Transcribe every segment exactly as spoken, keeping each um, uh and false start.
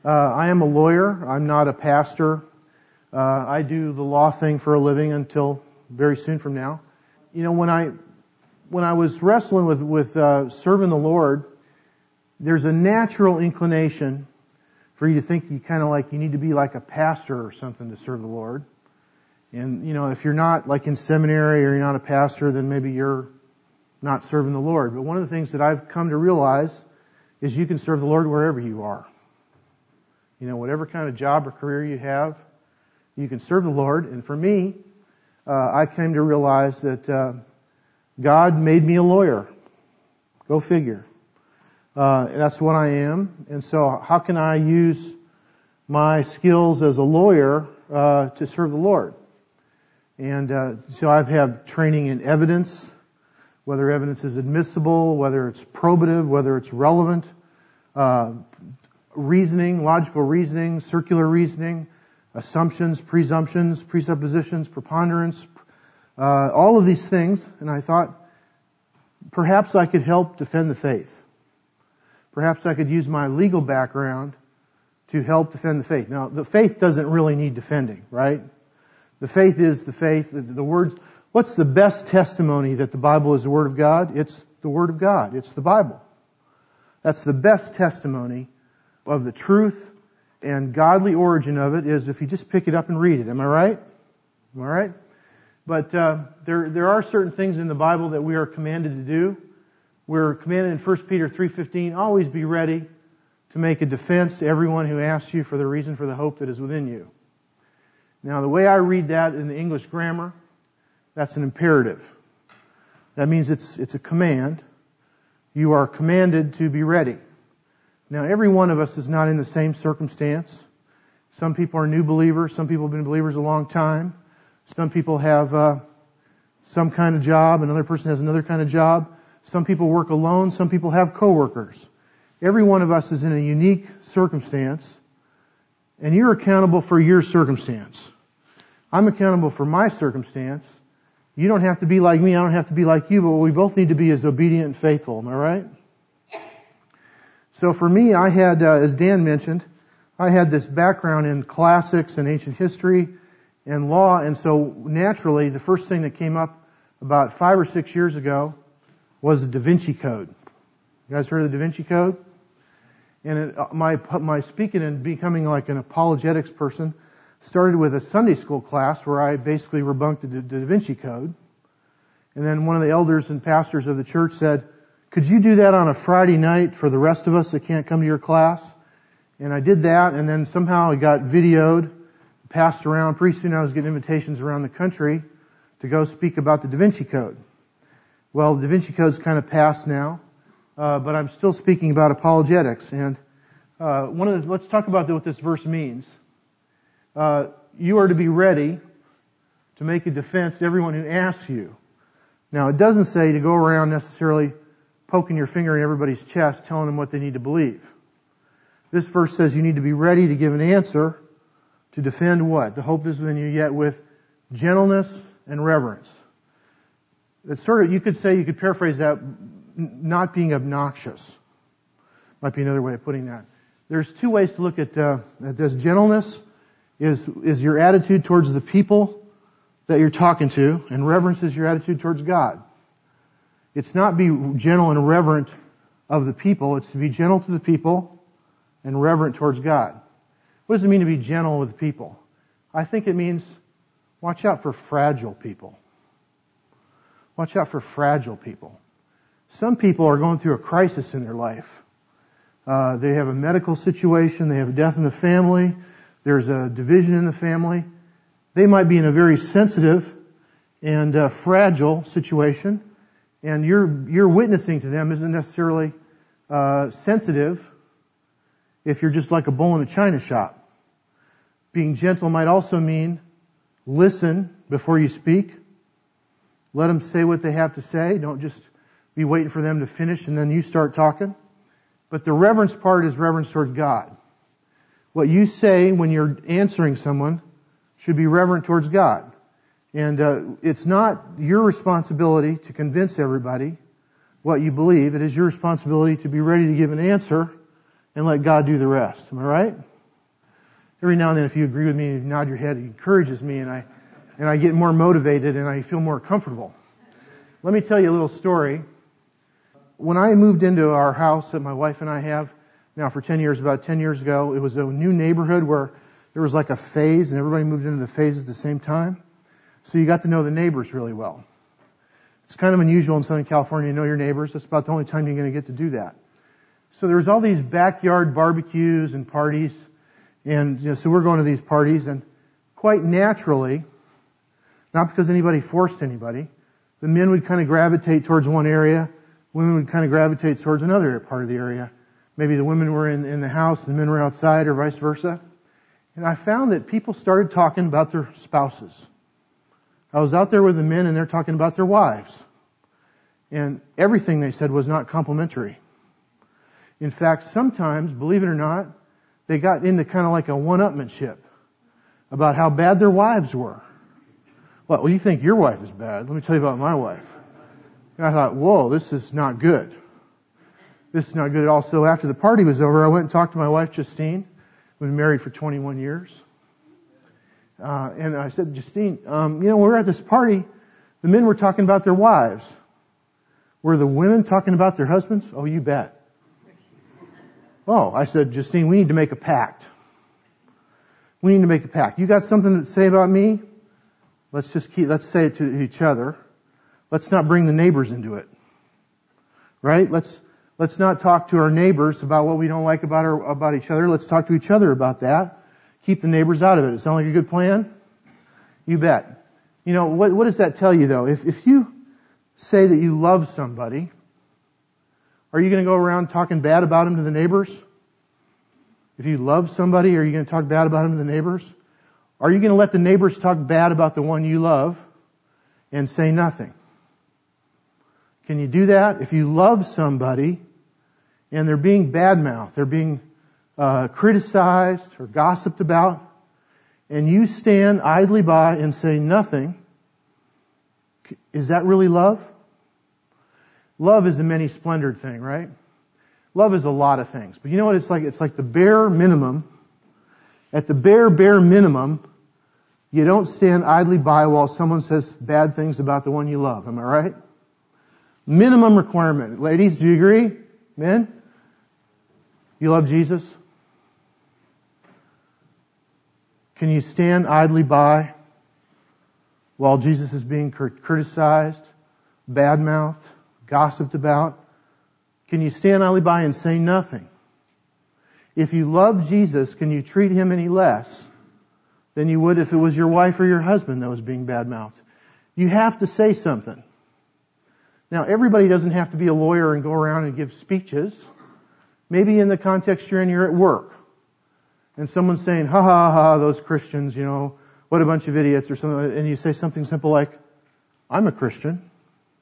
Uh, I am a lawyer. I'm not a pastor. Uh, I do the law thing for a living until very soon from now. You know, when I when I was wrestling with with uh, serving the Lord, there's a natural inclination for you to think you kind of like you need to be like a pastor or something to serve the Lord. And you know, if you're not like in seminary or you're not a pastor, then maybe you're not serving the Lord. But one of the things that I've come to realize is you can serve the Lord wherever you are. You know, whatever kind of job or career you have, you can serve the Lord. And for me, uh, I came to realize that uh, God made me a lawyer. Go figure. Uh, that's what I am. And so how can I use my skills as a lawyer uh, to serve the Lord? And uh, so I've had training in evidence, whether evidence is admissible, whether it's probative, whether it's relevant, uh, reasoning, logical reasoning, circular reasoning, assumptions, presumptions, presuppositions, preponderance, uh, all of these things. And I thought, perhaps I could help defend the faith. Perhaps I could use my legal background to help defend the faith. Now, the faith doesn't really need defending, right? The faith is the faith, the, the words. What's the best testimony that the Bible is the Word of God? It's the Word of God. It's the Bible. That's the best testimony of the truth and godly origin of it is if you just pick it up and read it. Am I right? Am I right? But uh, there there are certain things in the Bible that we are commanded to do. We're commanded in First Peter three fifteen, always be ready to make a defense to everyone who asks you for the reason for the hope that is within you. Now, the way I read that in the English grammar, that's an imperative. That means it's it's a command. You are commanded to be ready. Now, every one of us is not in the same circumstance. Some people are new believers. Some people have been believers a long time. Some people have uh, some kind of job. Another person has another kind of job. Some people work alone. Some people have coworkers. Every one of us is in a unique circumstance, and you're accountable for your circumstance. I'm accountable for my circumstance. You don't have to be like me. I don't have to be like you, but what we both need to be is obedient and faithful. Am I right? So for me, I had, uh, as Dan mentioned, I had this background in classics and ancient history and law, and so naturally, the first thing that came up about five or six years ago was the Da Vinci Code. You guys heard of the Da Vinci Code? And it, my my speaking and becoming like an apologetics person started with a Sunday school class where I basically rebunked the Da Vinci Code. And then one of the elders and pastors of the church said, could you do that on a Friday night for the rest of us that can't come to your class? And I did that, and then somehow it got videoed, passed around. Pretty soon I was getting invitations around the country to go speak about the Da Vinci Code. Well, the Da Vinci Code's kind of passed now, uh, but I'm still speaking about apologetics. And uh, one of the, let's talk about what this verse means. Uh, you are to be ready to make a defense to everyone who asks you. Now, it doesn't say to go around necessarily poking your finger in everybody's chest, telling them what they need to believe. This verse says you need to be ready to give an answer to defend what? The hope is within you, yet with gentleness and reverence. It's sort of, you could say, you could paraphrase that, not being obnoxious. Might be another way of putting that. There's two ways to look at, uh, at this. Gentleness is, is your attitude towards the people that you're talking to, and reverence is your attitude towards God. It's not be gentle and reverent of the people. It's to be gentle to the people and reverent towards God. What does it mean to be gentle with people? I think it means watch out for fragile people. Watch out for fragile people. Some people are going through a crisis in their life. Uh, they have a medical situation. They have a death in the family. There's a division in the family. They might be in a very sensitive and uh, fragile situation. And your your witnessing to them isn't necessarily uh, sensitive if you're just like a bull in a china shop. Being gentle might also mean listen before you speak. Let them say what they have to say. Don't just be waiting for them to finish and then you start talking. But the reverence part is reverence toward God. What you say when you're answering someone should be reverent towards God. And uh, it's not your responsibility to convince everybody what you believe. It is your responsibility to be ready to give an answer and let God do the rest. Am I right? every now and then if you agree with me and nod your head, it encourages me and I, and I get more motivated and I feel more comfortable. Let me tell you a little story. When I moved into our house that my wife and I have now for ten years, about ten years ago, it was a new neighborhood where there was like a phase and everybody moved into the phase at the same time. So you got to know the neighbors really well. It's kind of unusual in Southern California to know your neighbors. That's about the only time you're going to get to do that. So there was all these backyard barbecues and parties. And you know, so we're going to these parties and quite naturally, not because anybody forced anybody, the men would kind of gravitate towards one area. Women would kind of gravitate towards another part of the area. Maybe the women were in, in the house and the men were outside or vice versa. And I found that people started talking about their spouses. I was out there with the men and they're talking about their wives. And everything they said was not complimentary. In fact, sometimes, believe it or not, they got into kind of like a one-upmanship about how bad their wives were. Well, you think your wife is bad. Let me tell you about my wife. And I thought, whoa, this is not good. This is not good at all. So after the party was over, I went and talked to my wife, Justine. We've been married for twenty-one years. Uh, and I said, Justine, um, you know, we were at this party. The men were talking about their wives. Were the women talking about their husbands? Oh, you bet. Oh, I said, Justine, we need to make a pact. We need to make a pact. You got something to say about me? Let's just keep, let's say it to each other. Let's not bring the neighbors into it. Right? Let's, let's not talk to our neighbors about what we don't like about our, about each other. Let's talk to each other about that. Keep the neighbors out of it. Does it sound like a good plan? You bet. You know, what, what does that tell you though? If, if you say that you love somebody, are you going to go around talking bad about them to the neighbors? If you love somebody, are you going to talk bad about them to the neighbors? Are you going to let the neighbors talk bad about the one you love and say nothing? Can you do that? If you love somebody and they're being badmouthed, they're being uh, criticized or gossiped about, and you stand idly by and say nothing, is that really love? Love is a many-splendored thing, right? Love is a lot of things. But you know what it's like? It's like the bare minimum. At the bare, bare minimum, you don't stand idly by while someone says bad things about the one you love. Am I right? Minimum requirement. Ladies, do you agree? Men? You love Jesus? Can you stand idly by while Jesus is being criticized, badmouthed, gossiped about? Can you stand idly by and say nothing? If you love Jesus, can you treat Him any less than you would if it was your wife or your husband that was being badmouthed? You have to say something. Now, everybody doesn't have to be a lawyer and go around and give speeches. Maybe in the context you're in, you're at work. And someone's saying, ha ha ha, those Christians, you know, what a bunch of idiots or something. And you say something simple like, I'm a Christian. Do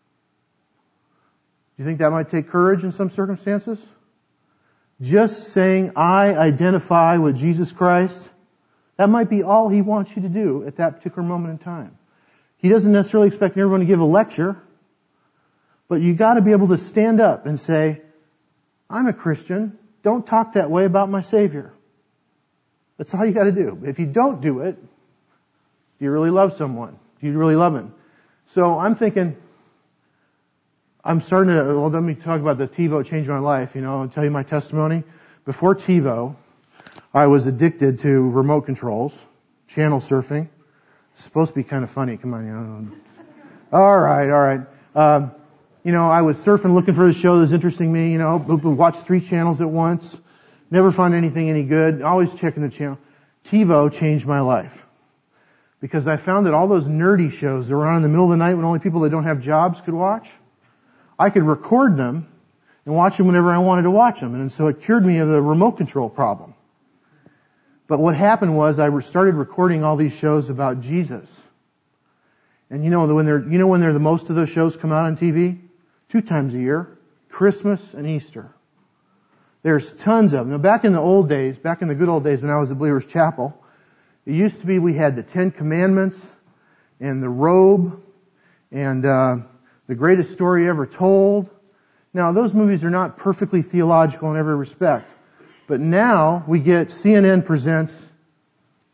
you think that might take courage in some circumstances? Just saying, I identify with Jesus Christ, that might be all He wants you to do at that particular moment in time. He doesn't necessarily expect everyone to give a lecture, but you got to be able to stand up and say, I'm a Christian. Don't talk that way about my Savior. That's all you got to do. If you don't do it, do you really love someone? Do you really love Him? So I'm thinking, I'm starting to, well, let me talk about the TiVo changed my life, you know, I'll tell you my testimony. Before TiVo, I was addicted to remote controls, channel surfing. It's supposed to be kind of funny. Come on, you know. All right, all right. Um, you know, I was surfing looking for the show that was interesting me, you know, watch three channels at once. Never find anything any good. Always checking the channel. TiVo changed my life. Because I found that all those nerdy shows that were on in the middle of the night when only people that don't have jobs could watch, I could record them and watch them whenever I wanted to watch them. And so it cured me of the remote control problem. But what happened was I started recording all these shows about Jesus. And you know when they're, you know when they're the most of those shows come out on T V? Two times a year. Christmas and Easter. There's tons of them. Now back in the old days, back in the good old days when I was at Believers Chapel, it used to be we had the Ten Commandments and the robe and uh the greatest story ever told. Now, those movies are not perfectly theological in every respect. But now we get C N N presents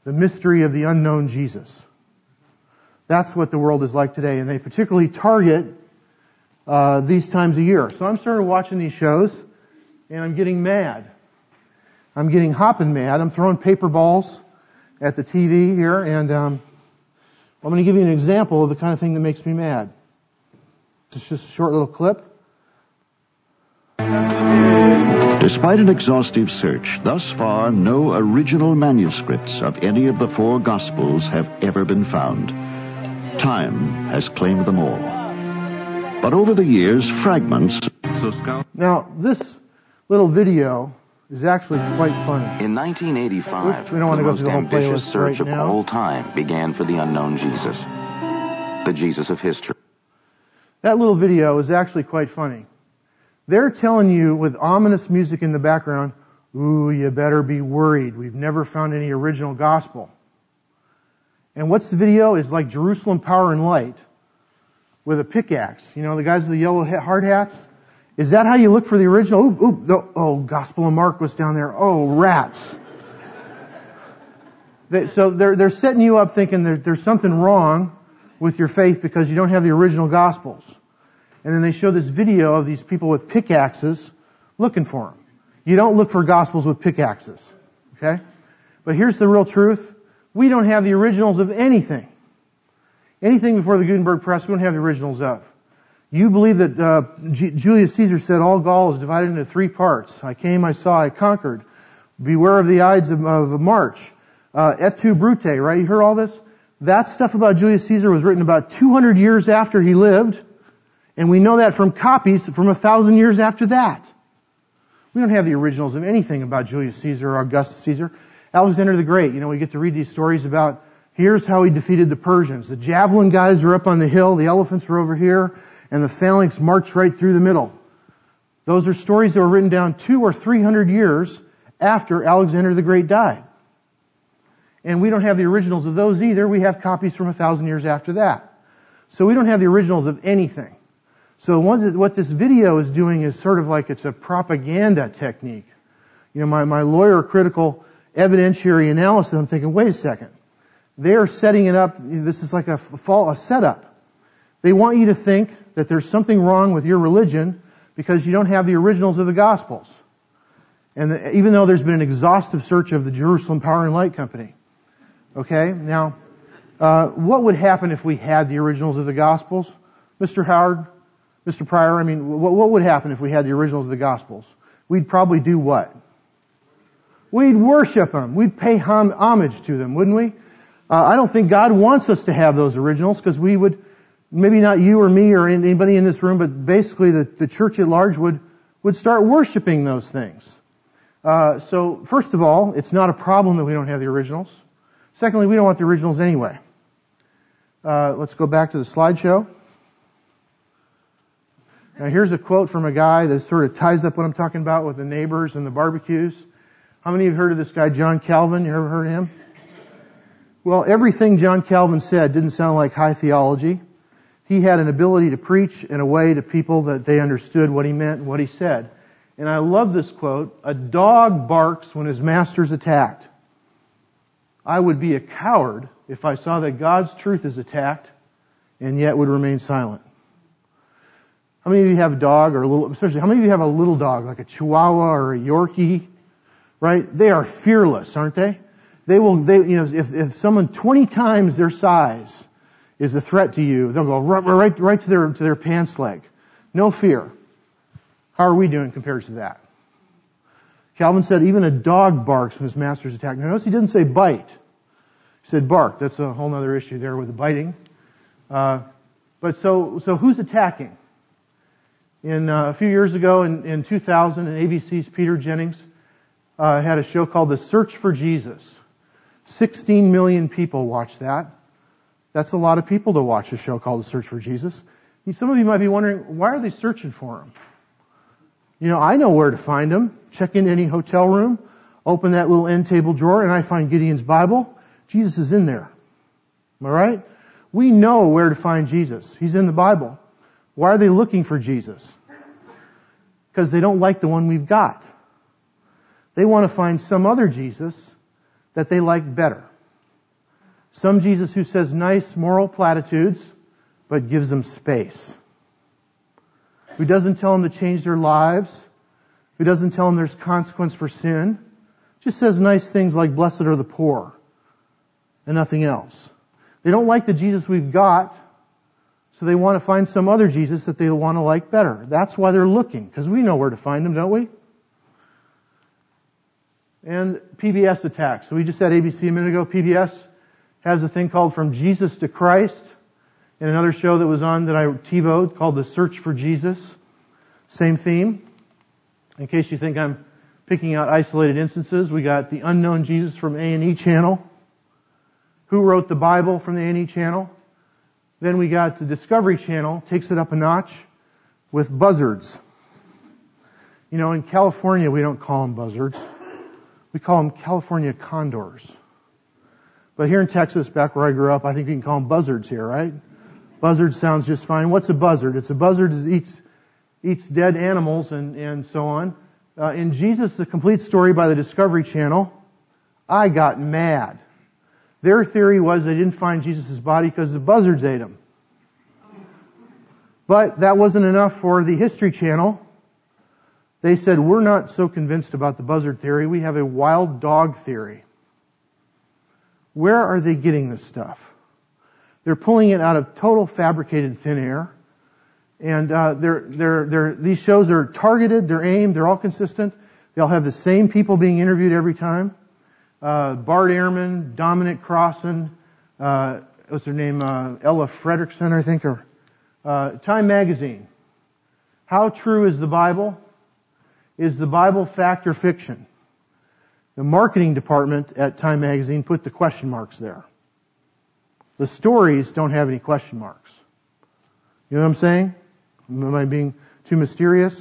The mystery of the unknown Jesus. That's what the world is like today, and they particularly target uh, these times of year. So I'm started watching these shows, and I'm getting mad. I'm getting hopping mad. I'm throwing paper balls at the T V here, and um, I'm going to give you an example of the kind of thing that makes me mad. It's just a short little clip. Despite an exhaustive search, thus far no original manuscripts of any of the four Gospels have ever been found. Time has claimed them all. But over the years, fragments... Now, this little video is actually quite funny. In nineteen eighty-five, Oops, we don't want the to go most through the whole ambitious playlist search right of now. all time began for the unknown Jesus, the Jesus of history. That little video is actually quite funny. They're telling you with ominous music in the background, ooh, you better be worried. We've never found any original gospel. And what's the video? Is like Jerusalem Power and Light with a pickaxe. You know, the guys with the yellow hard hats? Is that how you look for the original? Ooh, ooh, the, oh, Gospel of Mark was down there. Oh, rats. They, so they're, they're setting you up thinking there, there's something wrong with your faith because you don't have the original Gospels. And then they show this video of these people with pickaxes looking for them. You don't look for Gospels with pickaxes. Okay? But here's the real truth. We don't have the originals of anything. Anything before the Gutenberg Press, we don't have the originals of. You believe that uh, G- Julius Caesar said all Gaul is divided into three parts. I came, I saw, I conquered. Beware of the Ides of, of March. Uh, et tu, Brute, right? You heard all this? That stuff about Julius Caesar was written about two hundred years after he lived. And we know that from copies from a thousand years after that. We don't have the originals of anything about Julius Caesar or Augustus Caesar. Alexander the Great, you know, we get to read these stories about here's how he defeated the Persians. The javelin guys were up on the hill, the elephants were over here, and the phalanx marched right through the middle. Those are stories that were written down two or three hundred years after Alexander the Great died. And we don't have the originals of those either. We have copies from a thousand years after that. So we don't have the originals of anything. So what this video is doing is sort of like it's a propaganda technique. You know, my, my lawyer critical evidentiary analysis, I'm thinking, wait a second. They are setting it up, this is like a, a setup. They want you to think that there's something wrong with your religion because you don't have the originals of the Gospels. And the, even though there's been an exhaustive search of the Jerusalem Power and Light Company. Okay, now, uh, what would happen if we had the originals of the Gospels? Mister Howard, Mister Pryor, I mean, what, what would happen if we had the originals of the Gospels? We'd probably do what? We'd worship them. We'd pay hom- homage to them, wouldn't we? Uh, I don't think God wants us to have those originals because we would, maybe not you or me or anybody in this room, but basically the, the church at large would, would start worshiping those things. Uh, so first of all, it's not a problem that we don't have the originals. Secondly, we don't want the originals anyway. Uh, let's go back to the slideshow. Now here's a quote from a guy that sort of ties up what I'm talking about with the neighbors and the barbecues. How many of you have heard of this guy, John Calvin? You ever heard of him? Well, everything John Calvin said didn't sound like high theology. He had an ability to preach in a way to people that they understood what he meant and what he said. And I love this quote, "A dog barks when his master's attacked. I would be a coward if I saw that God's truth is attacked and yet would remain silent." How many of you have a dog or a little, especially, how many of you have a little dog, like a Chihuahua or a Yorkie? Right? They are fearless, aren't they? They will, they, you know, if, if someone twenty times their size is a threat to you, they'll go right, right, right to their, to their pants leg. No fear. How are we doing compared to that? Calvin said even a dog barks when his master's attacked. Now notice he didn't say bite. He said bark. That's a whole other issue there with the biting. Uh, but so, so who's attacking? In, uh, a few years ago in, in two thousand, A B C's Peter Jennings, uh, had a show called The Search for Jesus. sixteen million people watched that. That's a lot of people to watch a show called The Search for Jesus. Some of you might be wondering, why are they searching for him? You know, I know where to find him. Check into any hotel room, open that little end table drawer, and I find Gideon's Bible. Jesus is in there. Am I right? We know where to find Jesus. He's in the Bible. Why are they looking for Jesus? Because they don't like the one we've got. They want to find some other Jesus that they like better. Some Jesus who says nice moral platitudes, but gives them space. Who doesn't tell them to change their lives. Who doesn't tell them there's consequence for sin. Just says nice things like blessed are the poor. And nothing else. They don't like the Jesus we've got, so they want to find some other Jesus that they want to like better. That's why they're looking, because we know where to find them, don't we? And P B S attacks. So we just had A B C a minute ago. P B S has a thing called From Jesus to Christ, and another show that was on that I TiVoed called The Search for Jesus. Same theme. In case you think I'm picking out isolated instances, we got The Unknown Jesus from A and E Channel. Who Wrote the Bible from the A and E Channel. Then we got the Discovery Channel, takes it up a notch with buzzards. You know, in California we don't call them buzzards. We call them California condors. But here in Texas, back where I grew up, I think you can call them buzzards here, right? Buzzard sounds just fine. What's a buzzard? It's a buzzard that eats, eats dead animals and, and so on. Uh, in Jesus, the Complete Story by the Discovery Channel, I got mad. Their theory was they didn't find Jesus' body because the buzzards ate him. But that wasn't enough for the History Channel. They said, we're not so convinced about the buzzard theory. We have a wild dog theory. Where are they getting this stuff? They're pulling it out of total fabricated thin air. And uh, they're, they're, they're, these shows are targeted, they're aimed, they're all consistent. They all have the same people being interviewed every time. Uh, Bart Ehrman, Dominic Crossan, uh, what's her name, uh, Ella Fredrickson, I think, or uh, Time Magazine. How true is the Bible? Is the Bible fact or fiction? The marketing department at Time Magazine put the question marks there. The stories don't have any question marks. You know what I'm saying? Am I being too mysterious?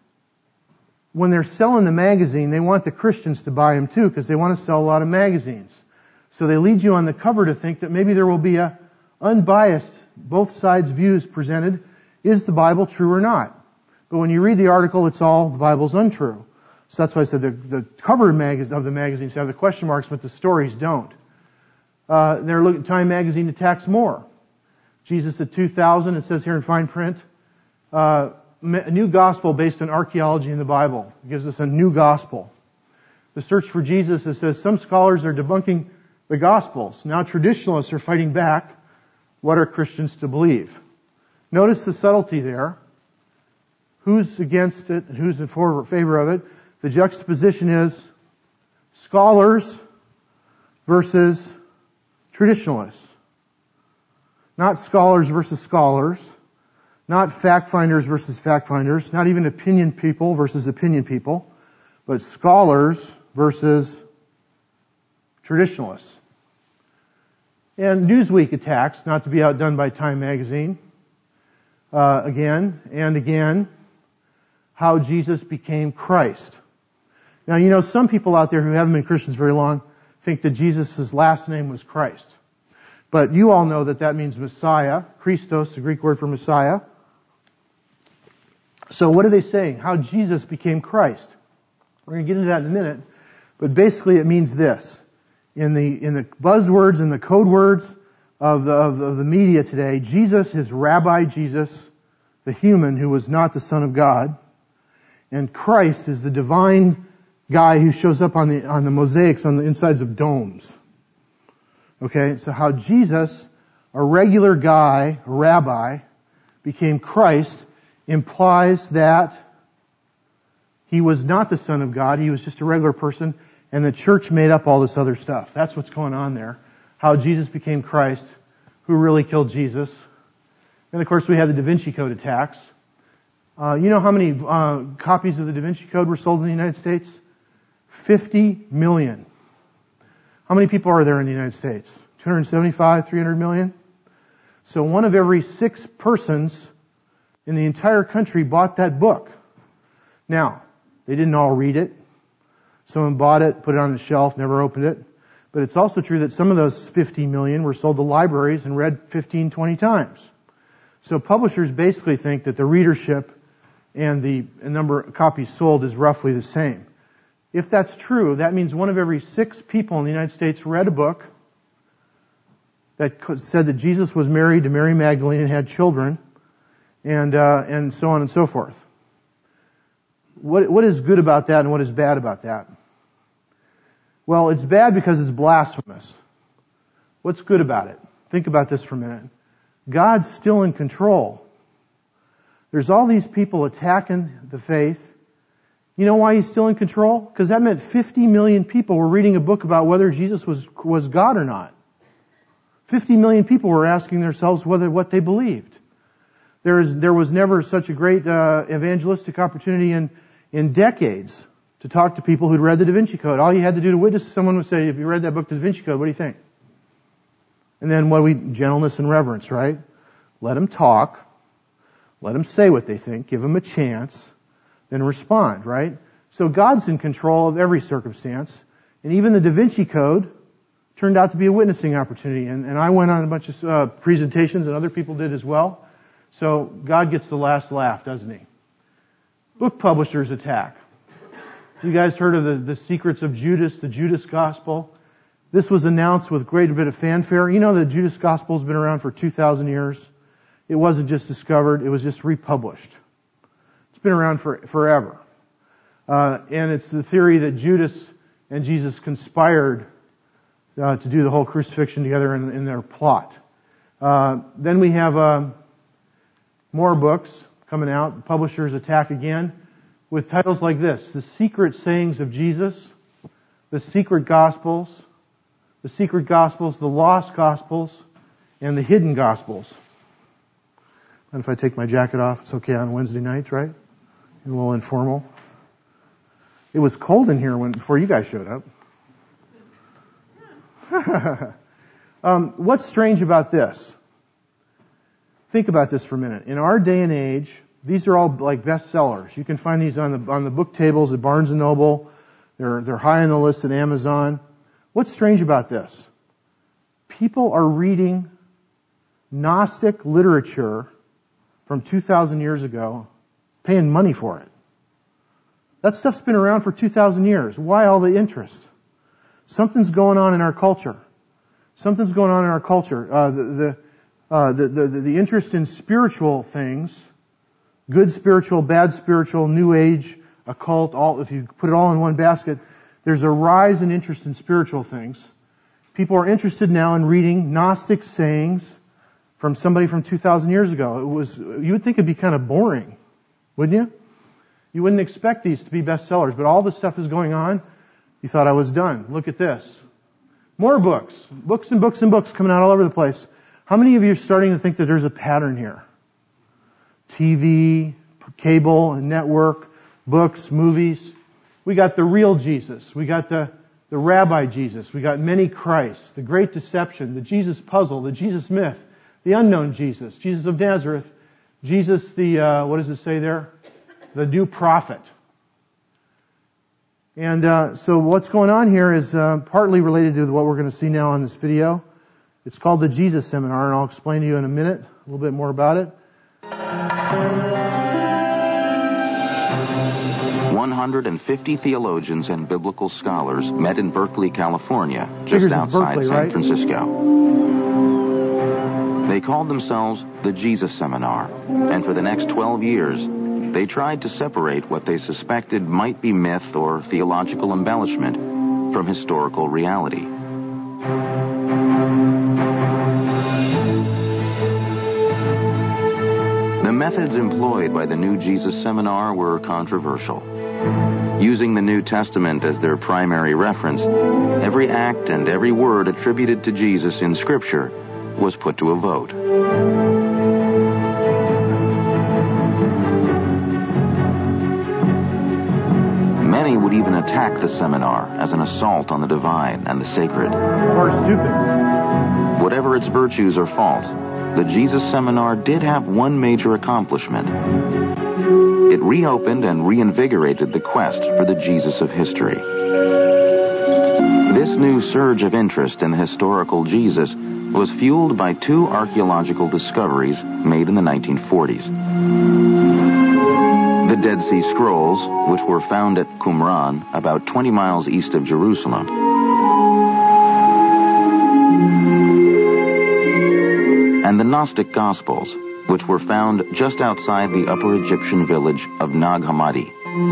When they're selling the magazine, they want the Christians to buy them too, because they want to sell a lot of magazines. So they lead you on the cover to think that maybe there will be a unbiased, both sides' views presented. Is the Bible true or not? But when you read the article, it's all the Bible's untrue. So that's why I said the, the cover mag- of the magazines have the question marks, but the stories don't. Uh, they're looking, Time Magazine attacks more. Jesus at two thousand, it says here in fine print, uh, a new gospel based on archaeology in the Bible. It gives us a new gospel. The Search for Jesus, it says some scholars are debunking the Gospels. Now traditionalists are fighting back. What are Christians to believe? Notice the subtlety there. Who's against it and who's in favor of it? The juxtaposition is scholars versus traditionalists. Not scholars versus scholars. Not fact finders versus fact finders. Not even opinion people versus opinion people. But scholars versus traditionalists. And Newsweek attacks, not to be outdone by Time Magazine, uh, again and again, how Jesus became Christ. Now, you know, some people out there who haven't been Christians very long think that Jesus' last name was Christ. But you all know that that means Messiah, Christos, the Greek word for Messiah. So what are they saying? How Jesus became Christ. We're going to get into that in a minute. But basically it means this. In the, in the buzzwords and the code words of the, of the, of the media today, Jesus is Rabbi Jesus, the human who was not the Son of God. And Christ is the divine guy who shows up on the, on the mosaics on the insides of domes. Okay, so how Jesus, a regular guy, a rabbi, became Christ implies that he was not the Son of God, he was just a regular person, and the church made up all this other stuff. That's what's going on there. How Jesus became Christ, who really killed Jesus. And of course we have the Da Vinci Code attacks. Uh, you know how many uh, copies of the Da Vinci Code were sold in the United States? fifty million. How many people are there in the United States? two hundred seventy-five, three hundred million? So one of every six persons in the entire country bought that book. Now, they didn't all read it. Someone bought it, put it on the shelf, never opened it. But it's also true that some of those fifty million were sold to libraries and read fifteen, twenty times. So publishers basically think that the readership and the number of copies sold is roughly the same. If that's true, that means one of every six people in the United States read a book, that said that Jesus was married to Mary Magdalene and had children, and uh, and so on and so forth. What what is good about that and what is bad about that? Well, it's bad because it's blasphemous. What's good about it? Think about this for a minute. God's still in control. There's all these people attacking the faith. You know why He's still in control? Because that meant fifty million people were reading a book about whether Jesus was was God or not. fifty million people were asking themselves whether what they believed. There is there was never such a great uh, evangelistic opportunity in in decades to talk to people who'd read the Da Vinci Code. All you had to do to witness to someone would say, "If you read that book, the Da Vinci Code, what do you think?" And then what we gentleness and reverence, right? Let them talk. Let them say what they think. Give them a chance. Then respond, right? So God's in control of every circumstance. And even the Da Vinci Code turned out to be a witnessing opportunity. And, and I went on a bunch of uh, presentations, and other people did as well. So God gets the last laugh, doesn't He? Book publishers attack. You guys heard of the, the secrets of Judas, the Judas Gospel? This was announced with great bit of fanfare. You know the Judas Gospel has been around for two thousand years. It wasn't just discovered, it was just republished. It's been around for forever. Uh, and it's the theory that Judas and Jesus conspired uh, to do the whole crucifixion together in, in their plot. Uh, then we have uh, more books coming out. The publishers attack again with titles like this: The Secret Sayings of Jesus, The Secret Gospels, The Secret Gospels, The Lost Gospels, and The Hidden Gospels. And if I take my jacket off, it's okay on Wednesday nights, right? A little informal. It was cold in here when before you guys showed up. um, what's strange about this? Think about this for a minute. In our day and age, these are all like bestsellers. You can find these on the on the book tables at Barnes and Noble. They're they're high on the list at Amazon. What's strange about this? People are reading Gnostic literature from two thousand years ago, paying money for it. That stuff's been around for two thousand years. Why all the interest? Something's going on in our culture. Something's going on in our culture. Uh, the, the, uh, the, the, the interest in spiritual things, good spiritual, bad spiritual, new age, occult, all, if you put it all in one basket, there's a rise in interest in spiritual things. People are interested now in reading Gnostic sayings from somebody from two thousand years ago. It was, you would think it'd be kind of boring, wouldn't you? You wouldn't expect these to be bestsellers, but all this stuff is going on. You thought I was done. Look at this. More books. Books and books and books coming out all over the place. How many of you are starting to think that there's a pattern here? T V, cable, and network, books, movies. We got the real Jesus. We got the, the Rabbi Jesus. We got many Christs, the Great Deception, the Jesus Puzzle, the Jesus Myth, the Unknown Jesus, Jesus of Nazareth, Jesus the, uh, what does it say there? The New Prophet. And uh, so what's going on here is uh, partly related to what we're going to see now on this video. It's called the Jesus Seminar, and I'll explain to you in a minute a little bit more about it. one hundred fifty theologians and biblical scholars met in Berkeley, California, just Figures outside Berkeley, San right? Francisco. They called themselves the Jesus Seminar, and for the next twelve years, they tried to separate what they suspected might be myth or theological embellishment from historical reality. The methods employed by the New Jesus Seminar were controversial. Using the New Testament as their primary reference, every act and every word attributed to Jesus in Scripture was put to a vote. Many would even attack the seminar as an assault on the divine and the sacred. Or stupid. Whatever its virtues or faults, the Jesus Seminar did have one major accomplishment. It reopened and reinvigorated the quest for the Jesus of history. This new surge of interest in the historical Jesus was fueled by two archaeological discoveries made in the nineteen forties. The Dead Sea Scrolls, which were found at Qumran, about twenty miles east of Jerusalem. and the Gnostic Gospels, which were found just outside the Upper Egyptian village of Nag Hammadi.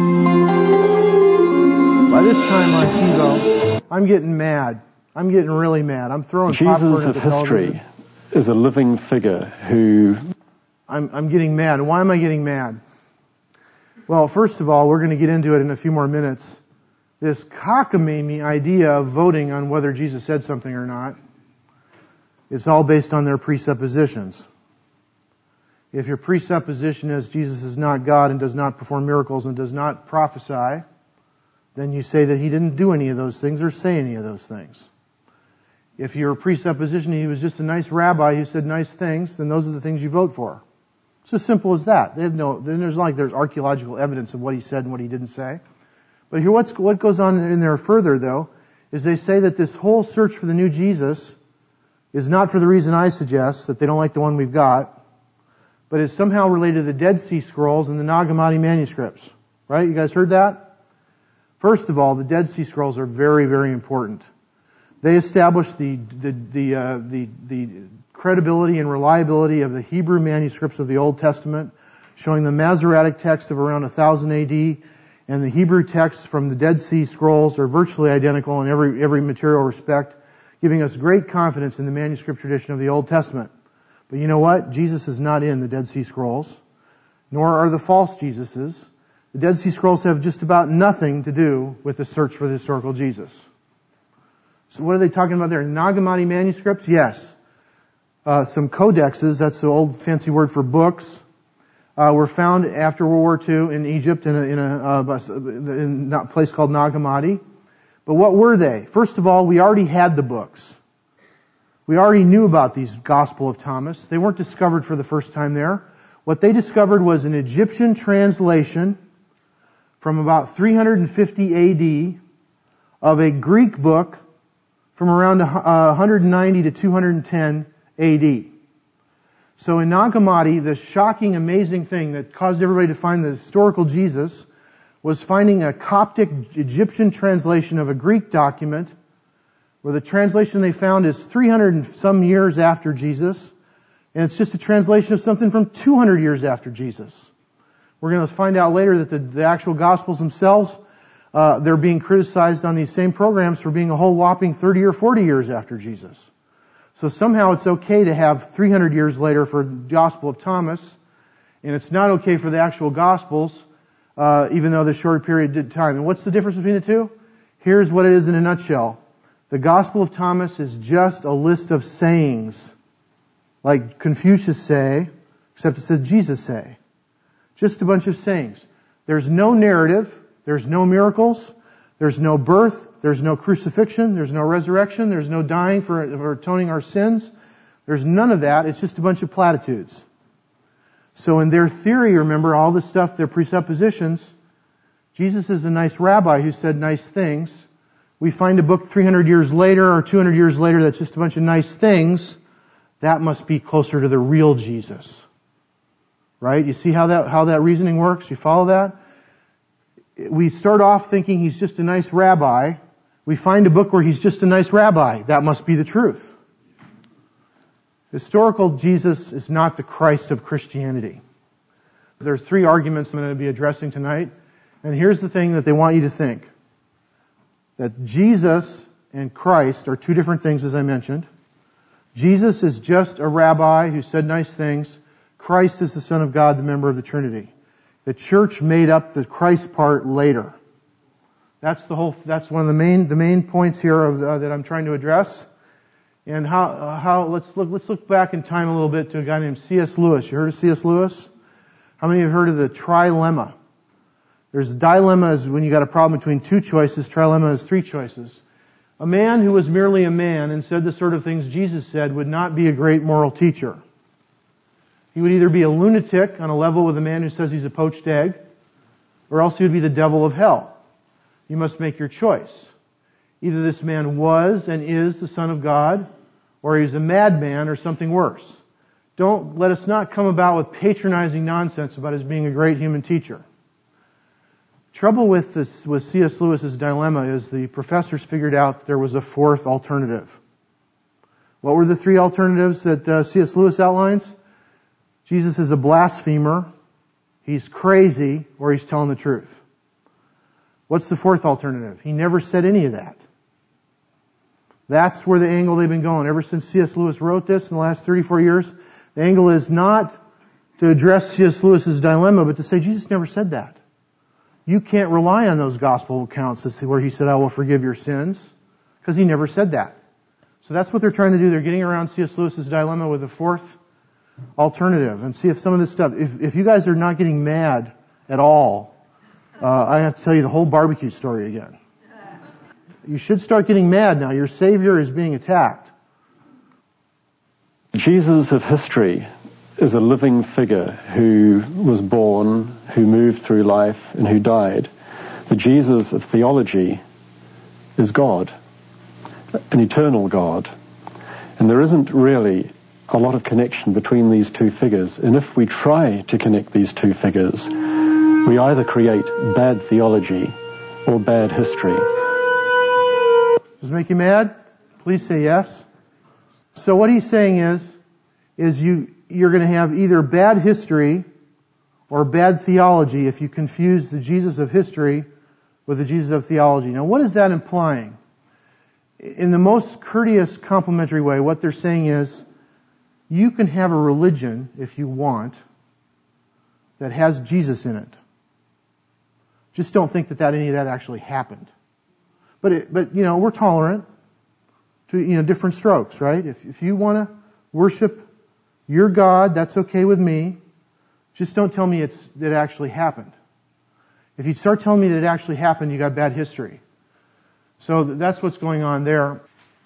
By this time on TiVo, I'm getting mad. I'm getting really mad. I'm throwing popcorn Jesus at of the history television. is a living figure who... I'm, I'm getting mad. And why am I getting mad? Well, first of all, we're going to get into it in a few more minutes. This cockamamie idea of voting on whether Jesus said something or not, it's all based on their presuppositions. If your presupposition is Jesus is not God and does not perform miracles and does not prophesy, then you say that he didn't do any of those things or say any of those things. If your presupposition he was just a nice rabbi who said nice things, then those are the things you vote for. It's as simple as that. They have no, then there's like there's archaeological evidence of what he said and what he didn't say. But here what's, what goes on in there further though, is they say that this whole search for the new Jesus is not for the reason I suggest, that they don't like the one we've got, but is somehow related to the Dead Sea Scrolls and the Nag Hammadi manuscripts. Right? You guys heard that? First of all, the Dead Sea Scrolls are very, very important. They establish the, the, the, uh, the, the credibility and reliability of the Hebrew manuscripts of the Old Testament, showing the Masoretic text of around one thousand A D, and the Hebrew texts from the Dead Sea Scrolls are virtually identical in every, every material respect, giving us great confidence in the manuscript tradition of the Old Testament. But you know what? Jesus is not in the Dead Sea Scrolls, nor are the false Jesuses. The Dead Sea Scrolls have just about nothing to do with the search for the historical Jesus. So what are they talking about there? Nag Hammadi manuscripts? Yes. Uh, some codexes, that's the old fancy word for books, uh, were found after World War Two in Egypt in a, in a, uh, in a place called Nag Hammadi. But what were they? First of all, we already had the books. We already knew about these Gospel of Thomas. They weren't discovered for the first time there. What they discovered was an Egyptian translation from about three hundred fifty A D of a Greek book from around one hundred ninety to two hundred ten A D. So in Nag Hammadi, the shocking, amazing thing that caused everybody to find the historical Jesus was finding a Coptic Egyptian translation of a Greek document, where the translation they found is three hundred and some years after Jesus, and it's just a translation of something from two hundred years after Jesus. We're going to find out later that the, the actual Gospels themselves, uh, they're being criticized on these same programs for being a whole whopping thirty or forty years after Jesus. So somehow it's okay to have three hundred years later for the Gospel of Thomas, and it's not okay for the actual Gospels, uh, even though the short period did time. And what's the difference between the two? Here's what it is in a nutshell. The Gospel of Thomas is just a list of sayings, like Confucius say, except it says Jesus say. Just a bunch of sayings. There's no narrative, there's no miracles, there's no birth, there's no crucifixion, there's no resurrection, there's no dying for, for atoning our sins. There's none of that. It's just a bunch of platitudes. So in their theory, remember, all this stuff, their presuppositions, Jesus is a nice rabbi who said nice things. We find a book three hundred years later or two hundred years later that's just a bunch of nice things. That must be closer to the real Jesus. Right? You see how that, how that reasoning works? You follow that? We start off thinking he's just a nice rabbi. We find a book where he's just a nice rabbi. That must be the truth. Historical Jesus is not the Christ of Christianity. There are three arguments I'm going to be addressing tonight. And here's the thing that they want you to think. That Jesus and Christ are two different things, as I mentioned. Jesus is just a rabbi who said nice things. Christ is the Son of God, the member of the Trinity. The church made up the Christ part later. That's the whole. That's one of the main the main points here of, uh, that I'm trying to address. And how uh, how let's look let's look back in time a little bit to a guy named C S Lewis. You heard of C S Lewis? How many have heard of the trilemma? There's a dilemma is when you got a problem between two choices. Trilemma is three choices. A man who was merely a man and said the sort of things Jesus said would not be a great moral teacher. He would either be a lunatic on a level with a man who says he's a poached egg, or else he would be the devil of hell. You must make your choice. Either this man was and is the Son of God, or he's a madman or something worse. Don't let us not come about with patronizing nonsense about his being a great human teacher. Trouble with this, with C S Lewis's dilemma is the professors figured out there was a fourth alternative. What were the three alternatives that uh, C S Lewis outlines? Jesus is a blasphemer, he's crazy, or he's telling the truth. What's the fourth alternative? He never said any of that. That's where the angle they've been going. Ever since C S Lewis wrote this in the last thirty-four years, the angle is not to address C S Lewis's dilemma, but to say Jesus never said that. You can't rely on those gospel accounts where he said, I will forgive your sins, because he never said that. So that's what they're trying to do. They're getting around C S Lewis's dilemma with a fourth alternative. And see if some of this stuff, if, if you guys are not getting mad at all, uh, I have to tell you the whole barbecue story again. You should start getting mad now. Your Savior is being attacked. Jesus of history is a living figure who was born, who moved through life, and who died. The Jesus of theology is God, an eternal God. And there isn't really a lot of connection between these two figures. And if we try to connect these two figures, we either create bad theology or bad history. Does it make you mad? Please say yes. So what he's saying is, is you, you're going to have either bad history or bad theology if you confuse the Jesus of history with the Jesus of theology. Now what is that implying? In the most courteous, complimentary way, what they're saying is, you can have a religion, if you want, that has Jesus in it. Just don't think that, that any of that actually happened. But, it, but you know, we're tolerant to, you know, different strokes, right? If, if you want to worship your God, that's okay with me. Just don't tell me it's, that it actually happened. If you start telling me that it actually happened, you got bad history. So that's what's going on there.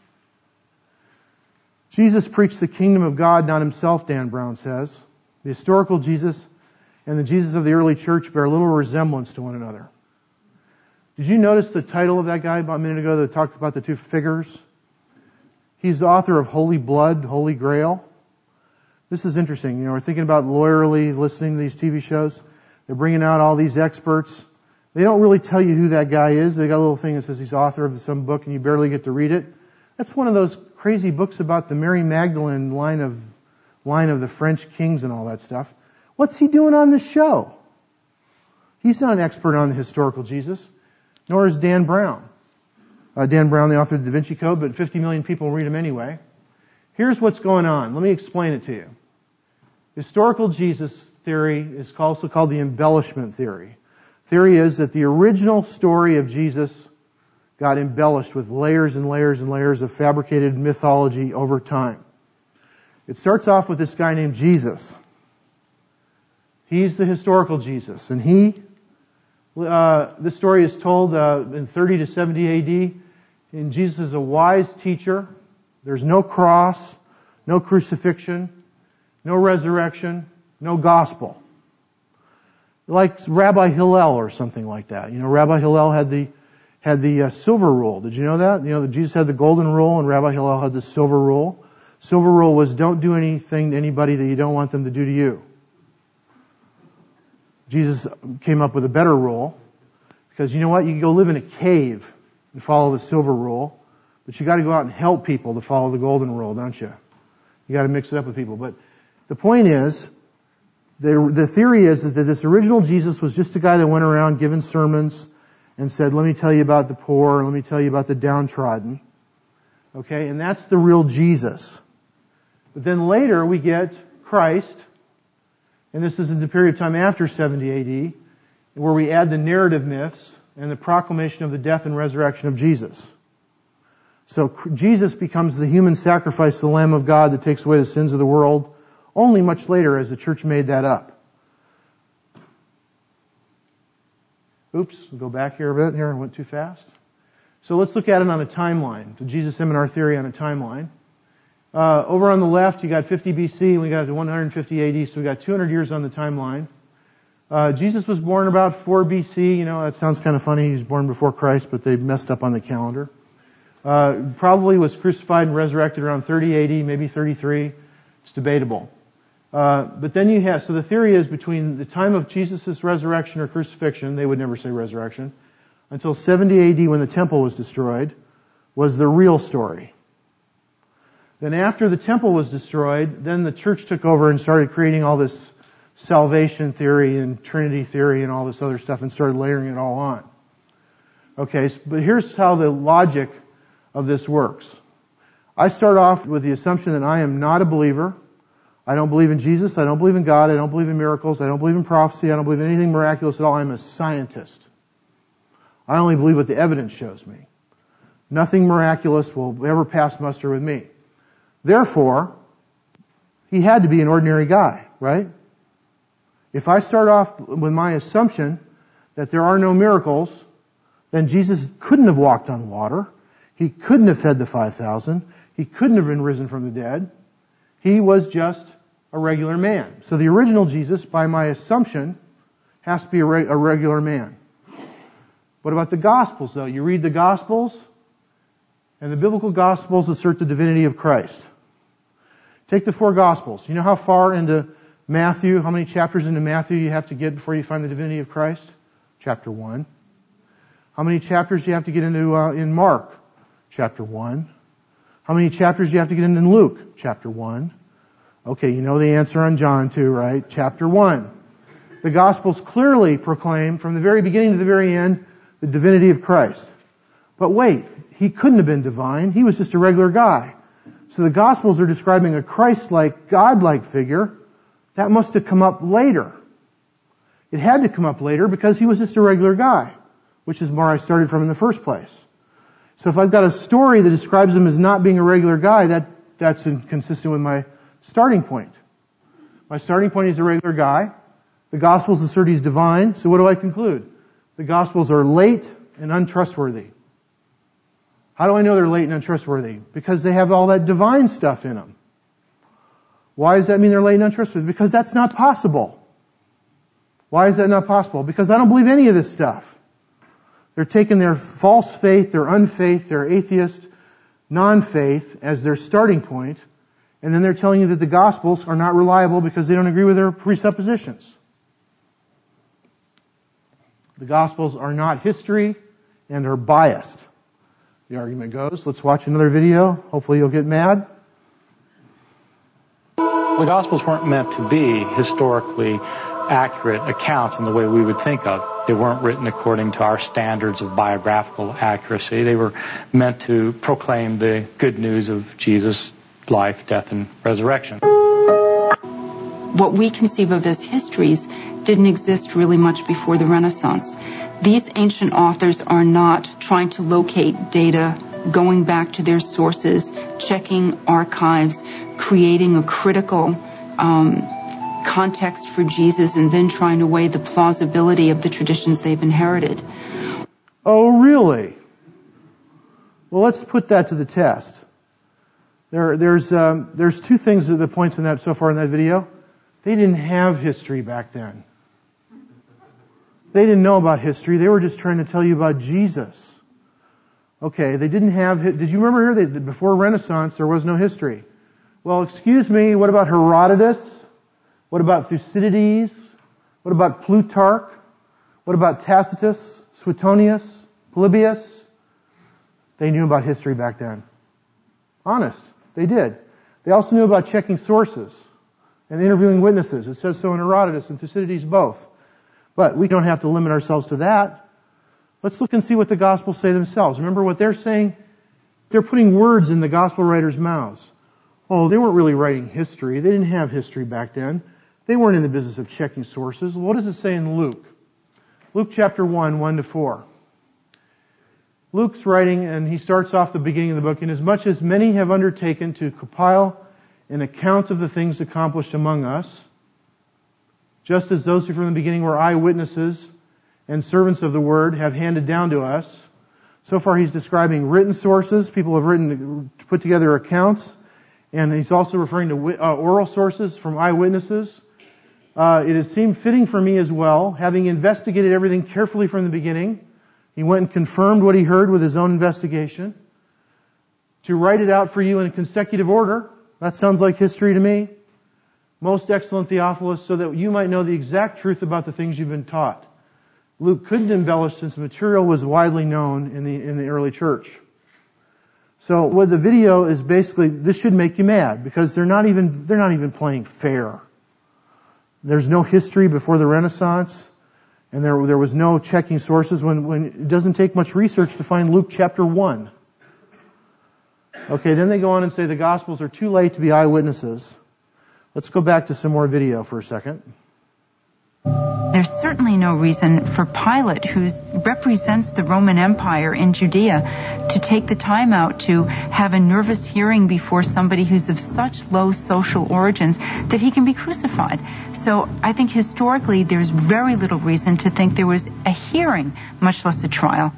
Jesus preached the kingdom of God, not himself, Dan Brown says. The historical Jesus and the Jesus of the early church bear little resemblance to one another. Did you notice the title of that guy about a minute ago that talked about the two figures? He's the author of Holy Blood, Holy Grail. This is interesting. You know, we're thinking about lawyerly listening to these T V shows. They're bringing out all these experts. They don't really tell you who that guy is. They got a little thing that says he's author of some book and you barely get to read it. That's one of those crazy books about the Mary Magdalene line of, line of the French kings and all that stuff. What's he doing on this show? He's not an expert on the historical Jesus. Nor is Dan Brown. Uh, Dan Brown, the author of the Da Vinci Code, but fifty million people read him anyway. Here's what's going on. Let me explain it to you. Historical Jesus theory is also called the embellishment theory. Theory is that the original story of Jesus got embellished with layers and layers and layers of fabricated mythology over time. It starts off with this guy named Jesus. He's the historical Jesus, and he Uh, this story is told uh, in thirty to seventy A D, and Jesus is a wise teacher. There's no cross, no crucifixion, no resurrection, no gospel. Like Rabbi Hillel or something like that. You know, Rabbi Hillel had the had the uh, silver rule. Did you know that? You know that Jesus had the golden rule and Rabbi Hillel had the silver rule. Silver rule was don't do anything to anybody that you don't want them to do to you. Jesus came up with a better rule, because you know what? You can go live in a cave and follow the silver rule, but you got to go out and help people to follow the golden rule, don't you? You got to mix it up with people. But the point is, the the theory is that this original Jesus was just a guy that went around giving sermons and said, "Let me tell you about the poor, let me tell you about the downtrodden." Okay, and that's the real Jesus. But then later we get Christ. And this is in the period of time after seventy A D, where we add the narrative myths and the proclamation of the death and resurrection of Jesus. So Jesus becomes the human sacrifice, the Lamb of God that takes away the sins of the world, only much later as the church made that up. Oops, we'll go back here a bit. Here, I went too fast. So let's look at it on a timeline, the Jesus Seminar theory on a timeline. Uh, over on the left, you got fifty B C, and we got to one hundred fifty A D, so we got two hundred years on the timeline. Uh, Jesus was born about four B C, you know, that sounds kind of funny, he was born before Christ, but they messed up on the calendar. Uh, probably was crucified and resurrected around thirty A D, maybe thirty-three, it's debatable. Uh, but then you have, so the theory is between the time of Jesus' resurrection or crucifixion, they would never say resurrection, until seventy A D when the temple was destroyed, was the real story. Then after the temple was destroyed, then the church took over and started creating all this salvation theory and Trinity theory and all this other stuff and started layering it all on. Okay, but here's how the logic of this works. I start off with the assumption that I am not a believer. I don't believe in Jesus. I don't believe in God. I don't believe in miracles. I don't believe in prophecy. I don't believe in anything miraculous at all. I'm a scientist. I only believe what the evidence shows me. Nothing miraculous will ever pass muster with me. Therefore, he had to be an ordinary guy, right? If I start off with my assumption that there are no miracles, then Jesus couldn't have walked on water. He couldn't have fed the five thousand. He couldn't have been risen from the dead. He was just a regular man. So the original Jesus, by my assumption, has to be a, re- a regular man. What about the Gospels, though? You read the Gospels, and the biblical Gospels assert the divinity of Christ. Take the four Gospels. You know how far into Matthew, how many chapters into Matthew you have to get before you find the divinity of Christ? Chapter one. How many chapters do you have to get into uh, in Mark? Chapter one. How many chapters do you have to get into in Luke? Chapter one. Okay, you know the answer on John too, right? Chapter one. The Gospels clearly proclaim from the very beginning to the very end the divinity of Christ. But wait, he couldn't have been divine. He was just a regular guy. So the Gospels are describing a Christ-like, God-like figure. That must have come up later. It had to come up later because he was just a regular guy, which is where I started from in the first place. So if I've got a story that describes him as not being a regular guy, that that's inconsistent with my starting point. My starting point is a regular guy. The Gospels assert he's divine. So what do I conclude? The Gospels are late and untrustworthy. How do I know they're late and untrustworthy? Because they have all that divine stuff in them. Why does that mean they're late and untrustworthy? Because that's not possible. Why is that not possible? Because I don't believe any of this stuff. They're taking their false faith, their unfaith, their atheist, non-faith as their starting point, and then they're telling you that the Gospels are not reliable because they don't agree with their presuppositions. The Gospels are not history and are biased. The argument goes. Let's watch another video. Hopefully you'll get mad. The Gospels weren't meant to be historically accurate accounts in the way we would think of. They weren't written according to our standards of biographical accuracy. They were meant to proclaim the good news of Jesus' life, death, and resurrection. What we conceive of as histories didn't exist really much before the Renaissance. These ancient authors are not trying to locate data, going back to their sources, checking archives, creating a critical um, context for Jesus, and then trying to weigh the plausibility of the traditions they've inherited. Oh, really? Well, let's put that to the test. There, there's, um, there's two things, the points in that so far in that video. They didn't have history back then. They didn't know about history. They were just trying to tell you about Jesus. Okay, they didn't have, did you remember here that before Renaissance there was no history? Well, excuse me, what about Herodotus? What about Thucydides? What about Plutarch? What about Tacitus, Suetonius, Polybius? They knew about history back then. Honest, they did. They also knew about checking sources and interviewing witnesses. It says so in Herodotus and Thucydides both. But we don't have to limit ourselves to that. Let's look and see what the Gospels say themselves. Remember what they're saying? They're putting words in the Gospel writers' mouths. Oh, they weren't really writing history. They didn't have history back then. They weren't in the business of checking sources. What does it say in Luke? Luke chapter one, one to four. Luke's writing, and he starts off the beginning of the book, inasmuch as many have undertaken to compile an account of the things accomplished among us, just as those who from the beginning were eyewitnesses and servants of the word have handed down to us. So far he's describing written sources. People have written, put together accounts. And he's also referring to uh, oral sources from eyewitnesses. Uh, it has seemed fitting for me as well, having investigated everything carefully from the beginning. He went and confirmed what he heard with his own investigation. To write it out for you in consecutive order. That sounds like history to me. Most excellent Theophilus, so that you might know the exact truth about the things you've been taught. Luke couldn't embellish since the material was widely known in the, in the early church. So what the video is basically, this should make you mad because they're not even, they're not even playing fair. There's no history before the Renaissance, and there, there was no checking sources when, when it doesn't take much research to find Luke chapter one. Okay, then they go on and say the Gospels are too late to be eyewitnesses. Let's go back to some more video for a second. There's certainly no reason for Pilate, who represents the Roman Empire in Judea, to take the time out to have a nervous hearing before somebody who's of such low social origins that he can be crucified. So I think historically there's very little reason to think there was a hearing, much less a trial.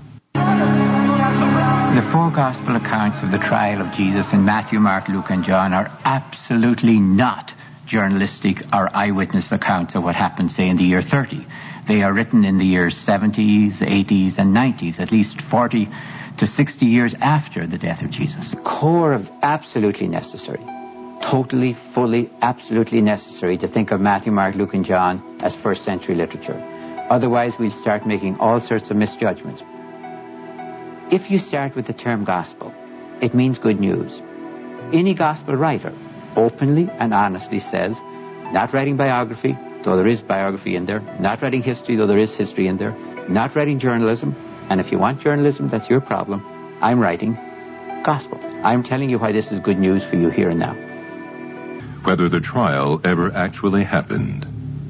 The four gospel accounts of the trial of Jesus in Matthew, Mark, Luke, and John are absolutely not journalistic or eyewitness accounts of what happened, say, in the year thirty. They are written in the years seventies, eighties, and nineties, at least forty to sixty years after the death of Jesus. Core of absolutely necessary, totally, fully, absolutely necessary to think of Matthew, Mark, Luke, and John as first century literature. Otherwise, we'll start making all sorts of misjudgments. If you start with the term gospel, it means good news. Any gospel writer openly and honestly says, not writing biography, though there is biography in there, not writing history, though there is history in there, not writing journalism, and if you want journalism, that's your problem. I'm writing gospel. I'm telling you why this is good news for you here and now. Whether the trial ever actually happened.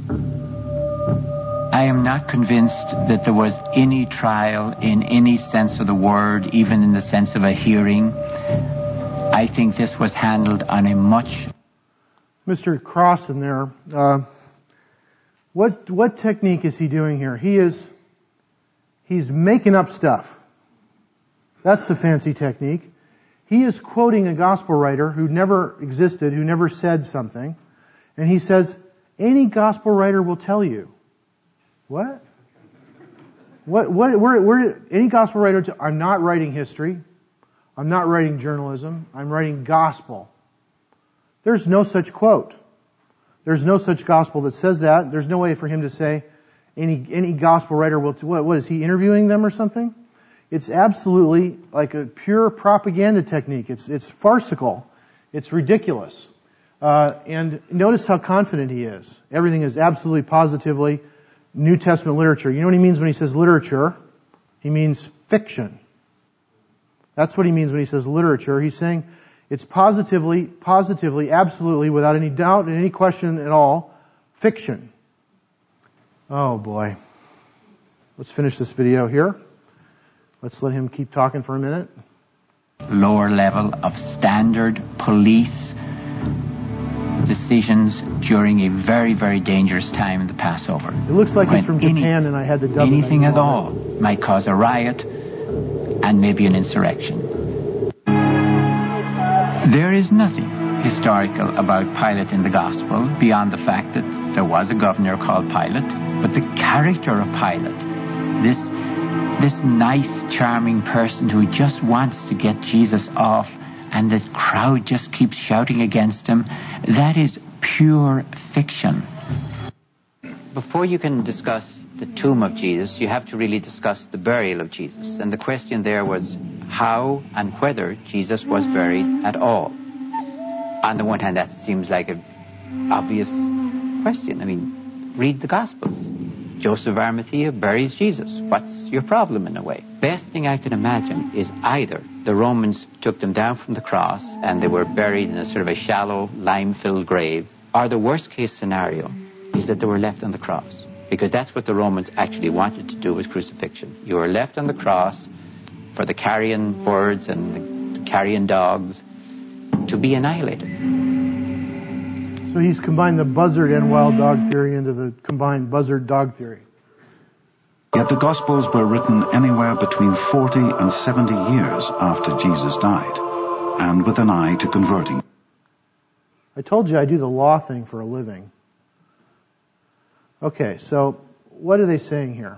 I am not convinced that there was any trial in any sense of the word, even in the sense of a hearing. I think this was handled on a much... Mister Crossan there, uh, what what technique is he doing here? He is, he's making up stuff. That's the fancy technique. He is quoting a gospel writer who never existed, who never said something, and he says, any gospel writer will tell you. What? What? What? Where? Where? Any gospel writer? T- I'm not writing history. I'm not writing journalism. I'm writing gospel. There's no such quote. There's no such gospel that says that. There's no way for him to say any any gospel writer will. T- what? What is he interviewing them or something? It's absolutely like a pure propaganda technique. It's it's farcical. It's ridiculous. Uh, and notice how confident he is. Everything is absolutely positively New Testament literature. You know what he means when he says literature? He means fiction. That's what he means when he says literature. He's saying it's positively, positively, absolutely, without any doubt and any question at all, fiction. Oh boy. Let's finish this video here. Let's let him keep talking for a minute. Lower level of standard police decisions during a very, very dangerous time in the Passover. It looks like he's from any, Japan and I had to dub it. Anything at all might cause a riot and maybe an insurrection. There is nothing historical about Pilate in the Gospel beyond the fact that there was a governor called Pilate, but the character of Pilate, this, this nice, charming person who just wants to get Jesus off and the crowd just keeps shouting against him, that is pure fiction. Before you can discuss the tomb of Jesus, you have to really discuss the burial of Jesus. And the question there was how and whether Jesus was buried at all. On the one hand, that seems like an obvious question. I mean, read the Gospels. Joseph of Arimathea buries Jesus. What's your problem in a way? Best thing I can imagine is either the Romans took them down from the cross and they were buried in a sort of a shallow, lime-filled grave, or the worst case scenario is that they were left on the cross. Because that's what the Romans actually wanted to do with crucifixion. You were left on the cross for the carrion birds and the carrion dogs to be annihilated. So he's combined the buzzard and wild dog theory into the combined buzzard-dog theory. Yet the Gospels were written anywhere between forty and seventy years after Jesus died, and with an eye to converting. I told you I do the law thing for a living. Okay, so what are they saying here?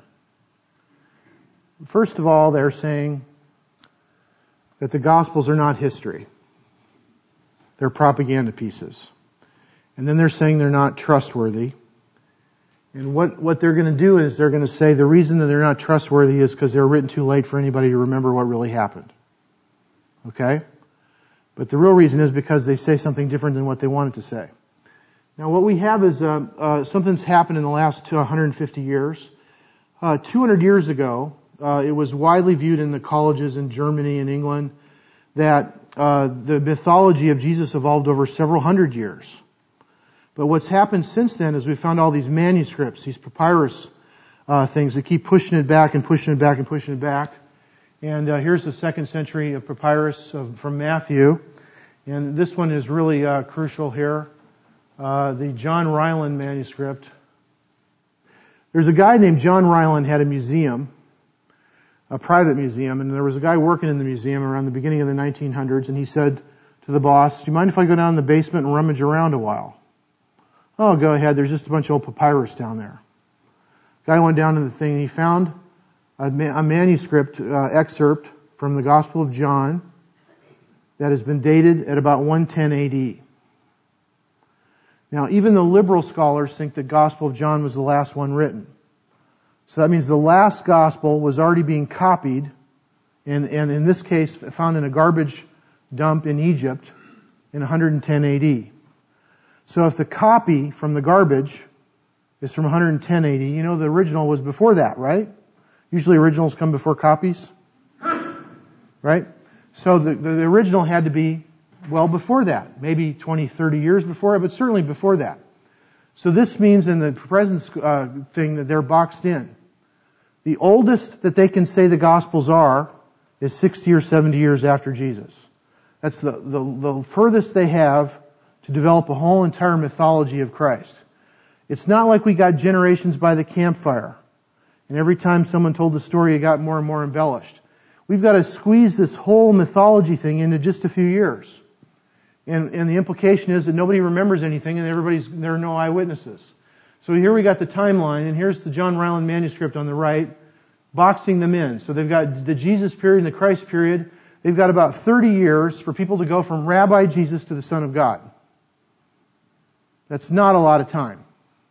First of all, they're saying that the Gospels are not history. They're propaganda pieces. And then they're saying they're not trustworthy. And what, what they're going to do is they're going to say the reason that they're not trustworthy is because they're written too late for anybody to remember what really happened. Okay? But the real reason is because they say something different than what they wanted to say. Now what we have is uh, uh, something's happened in the last one hundred fifty years. Uh, two hundred years ago, uh, it was widely viewed in the colleges in Germany and England that uh, the mythology of Jesus evolved over several hundred years. But what's happened since then is we found all these manuscripts, these papyrus uh, things that keep pushing it back and pushing it back and pushing it back. And uh, here's the second century of papyrus of, from Matthew. And this one is really uh, crucial here. Uh, the John Ryland manuscript. There's a guy named John Ryland had a museum, a private museum, and there was a guy working in the museum around the beginning of the nineteen hundreds, and he said to the boss, "Do you mind if I go down in the basement and rummage around a while?" "Oh, go ahead. There's just a bunch of old papyrus down there." Guy went down to the thing, and he found a, ma- a manuscript uh, excerpt from the Gospel of John that has been dated at about one ten A D. Now, even the liberal scholars think the Gospel of John was the last one written. So that means the last Gospel was already being copied, and, and in this case, found in a garbage dump in Egypt in one hundred ten A D. So if the copy from the garbage is from one hundred ten A D, you know the original was before that, right? Usually originals come before copies. Right? So the, the, the original had to be well before that. Maybe twenty, thirty years before it, but certainly before that. So this means in the present uh, thing that they're boxed in. The oldest that they can say the Gospels are is sixty or seventy years after Jesus. That's the, the, the furthest they have to develop a whole entire mythology of Christ. It's not like we got generations by the campfire, and every time someone told the story, it got more and more embellished. We've got to squeeze this whole mythology thing into just a few years. And, and the implication is that nobody remembers anything and everybody's, there are no eyewitnesses. So here we got the timeline, and here's the John Ryland manuscript on the right, boxing them in. So they've got the Jesus period and the Christ period. They've got about thirty years for people to go from Rabbi Jesus to the Son of God. That's not a lot of time.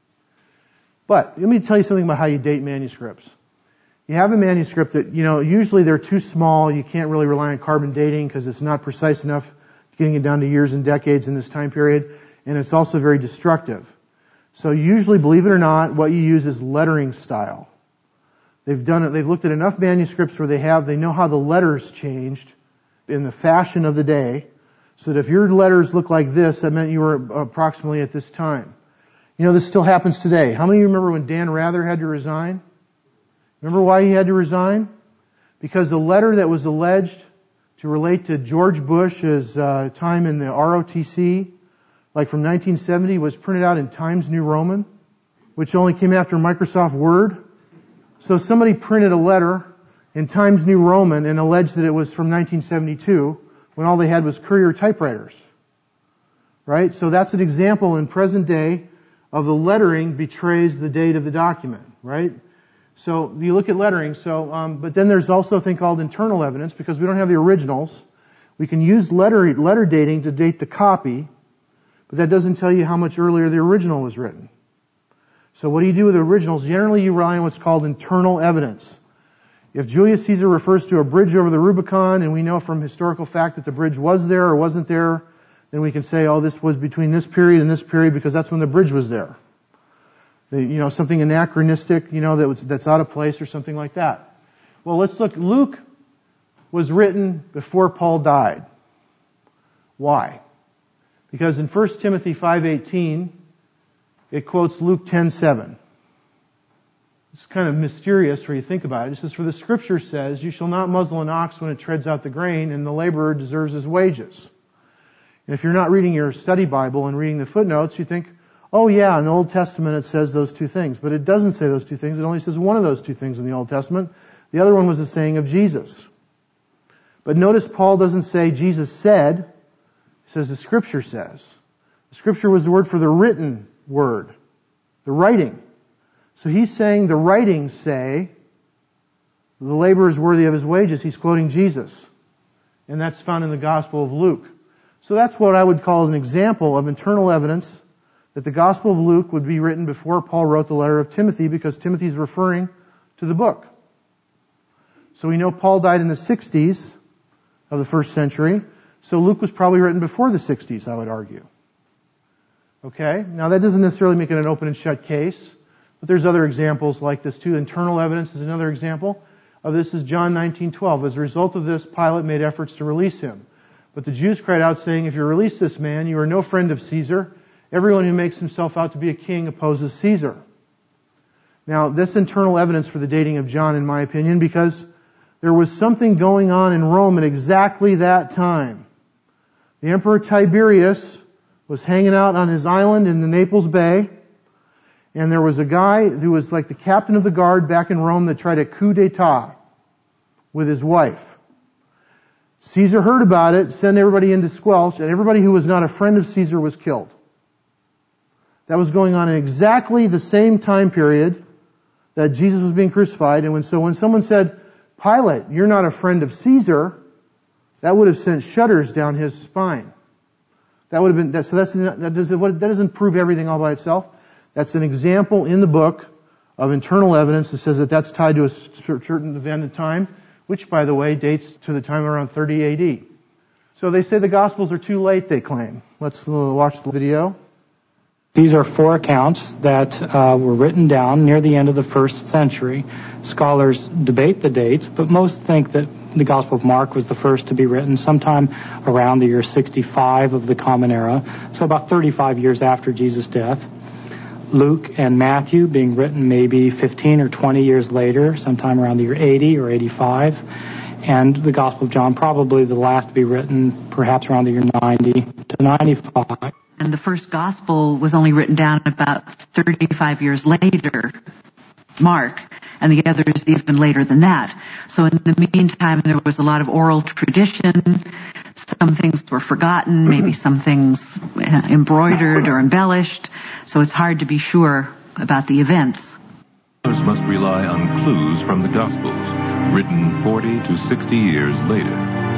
But let me tell you something about how you date manuscripts. You have a manuscript that, you know, usually they're too small. You can't really rely on carbon dating because it's not precise enough, getting it down to years and decades in this time period. And it's also very destructive. So usually, believe it or not, what you use is lettering style. They've done it, they've looked at enough manuscripts where they have, they know how the letters changed in the fashion of the day. So that if your letters look like this, that meant you were approximately at this time. You know, this still happens today. How many of you remember when Dan Rather had to resign? Remember why he had to resign? Because the letter that was alleged to relate to George Bush's uh, time in the R O T C, like from nineteen seventy, was printed out in Times New Roman, which only came after Microsoft Word. So somebody printed a letter in Times New Roman and alleged that it was from nineteen seventy-two, when all they had was Courier typewriters. Right? So that's an example in present day of the lettering betrays the date of the document. Right? So you look at lettering, so, um, but then there's also a thing called internal evidence, because we don't have the originals. We can use letter, letter dating to date the copy, but that doesn't tell you how much earlier the original was written. So what do you do with the originals? Generally you rely on what's called internal evidence. If Julius Caesar refers to a bridge over the Rubicon, and we know from historical fact that the bridge was there or wasn't there, then we can say, oh, this was between this period and this period because that's when the bridge was there. The, you know, something anachronistic, you know, that was, that's out of place or something like that. Well, let's look. Luke was written before Paul died. Why? Because in First Timothy five eighteen, it quotes Luke ten seven. It's kind of mysterious when you think about it. It says, "For the Scripture says, you shall not muzzle an ox when it treads out the grain, and the laborer deserves his wages." And if you're not reading your study Bible and reading the footnotes, you think, oh yeah, in the Old Testament it says those two things. But it doesn't say those two things. It only says one of those two things in the Old Testament. The other one was the saying of Jesus. But notice Paul doesn't say Jesus said. He says the Scripture says. The Scripture was the word for the written word. The writing. So he's saying the writings say the laborer is worthy of his wages. He's quoting Jesus. And that's found in the Gospel of Luke. So that's what I would call an example of internal evidence that the Gospel of Luke would be written before Paul wrote the letter of Timothy, because Timothy's referring to the book. So we know Paul died in the sixties. of the first century. So Luke was probably written before the sixties, I would argue. Okay? Now that doesn't necessarily make it an open and shut case, but there's other examples like this too. Internal evidence is another example of this is John nineteen twelve. As a result of this, Pilate made efforts to release him. But the Jews cried out saying, if you release this man, you are no friend of Caesar. Everyone who makes himself out to be a king opposes Caesar. Now, this internal evidence for the dating of John, in my opinion, because there was something going on in Rome at exactly that time. The Emperor Tiberius was hanging out on his island in the Naples Bay, and there was a guy who was like the captain of the guard back in Rome that tried a coup d'etat with his wife. Caesar heard about it, sent everybody in to squelch, and everybody who was not a friend of Caesar was killed. That was going on in exactly the same time period that Jesus was being crucified. And when, so when someone said, Pilate, you're not a friend of Caesar, that would have sent shudders down his spine. That would have been, that, so that's, that doesn't, that doesn't prove everything all by itself. That's an example in the book of internal evidence that says that that's tied to a certain event in time, which, by the way, dates to the time around thirty A D. So they say the Gospels are too late, they claim. Let's watch the video. These are four accounts that uh, were written down near the end of the first century. Scholars debate the dates, but most think that the Gospel of Mark was the first to be written sometime around the year sixty-five of the Common Era, so about thirty-five years after Jesus' death. Luke and Matthew being written maybe fifteen or twenty years later, sometime around the year eighty or eighty-five. And the Gospel of John probably the last to be written, perhaps around the year ninety to ninety-five. And the first Gospel was only written down about thirty-five years later, Mark, and the others even later than that. So in the meantime, there was a lot of oral tradition. Some things were forgotten, maybe some things embroidered or embellished. So it's hard to be sure about the events. Others must rely on clues from the Gospels, written forty to sixty years later.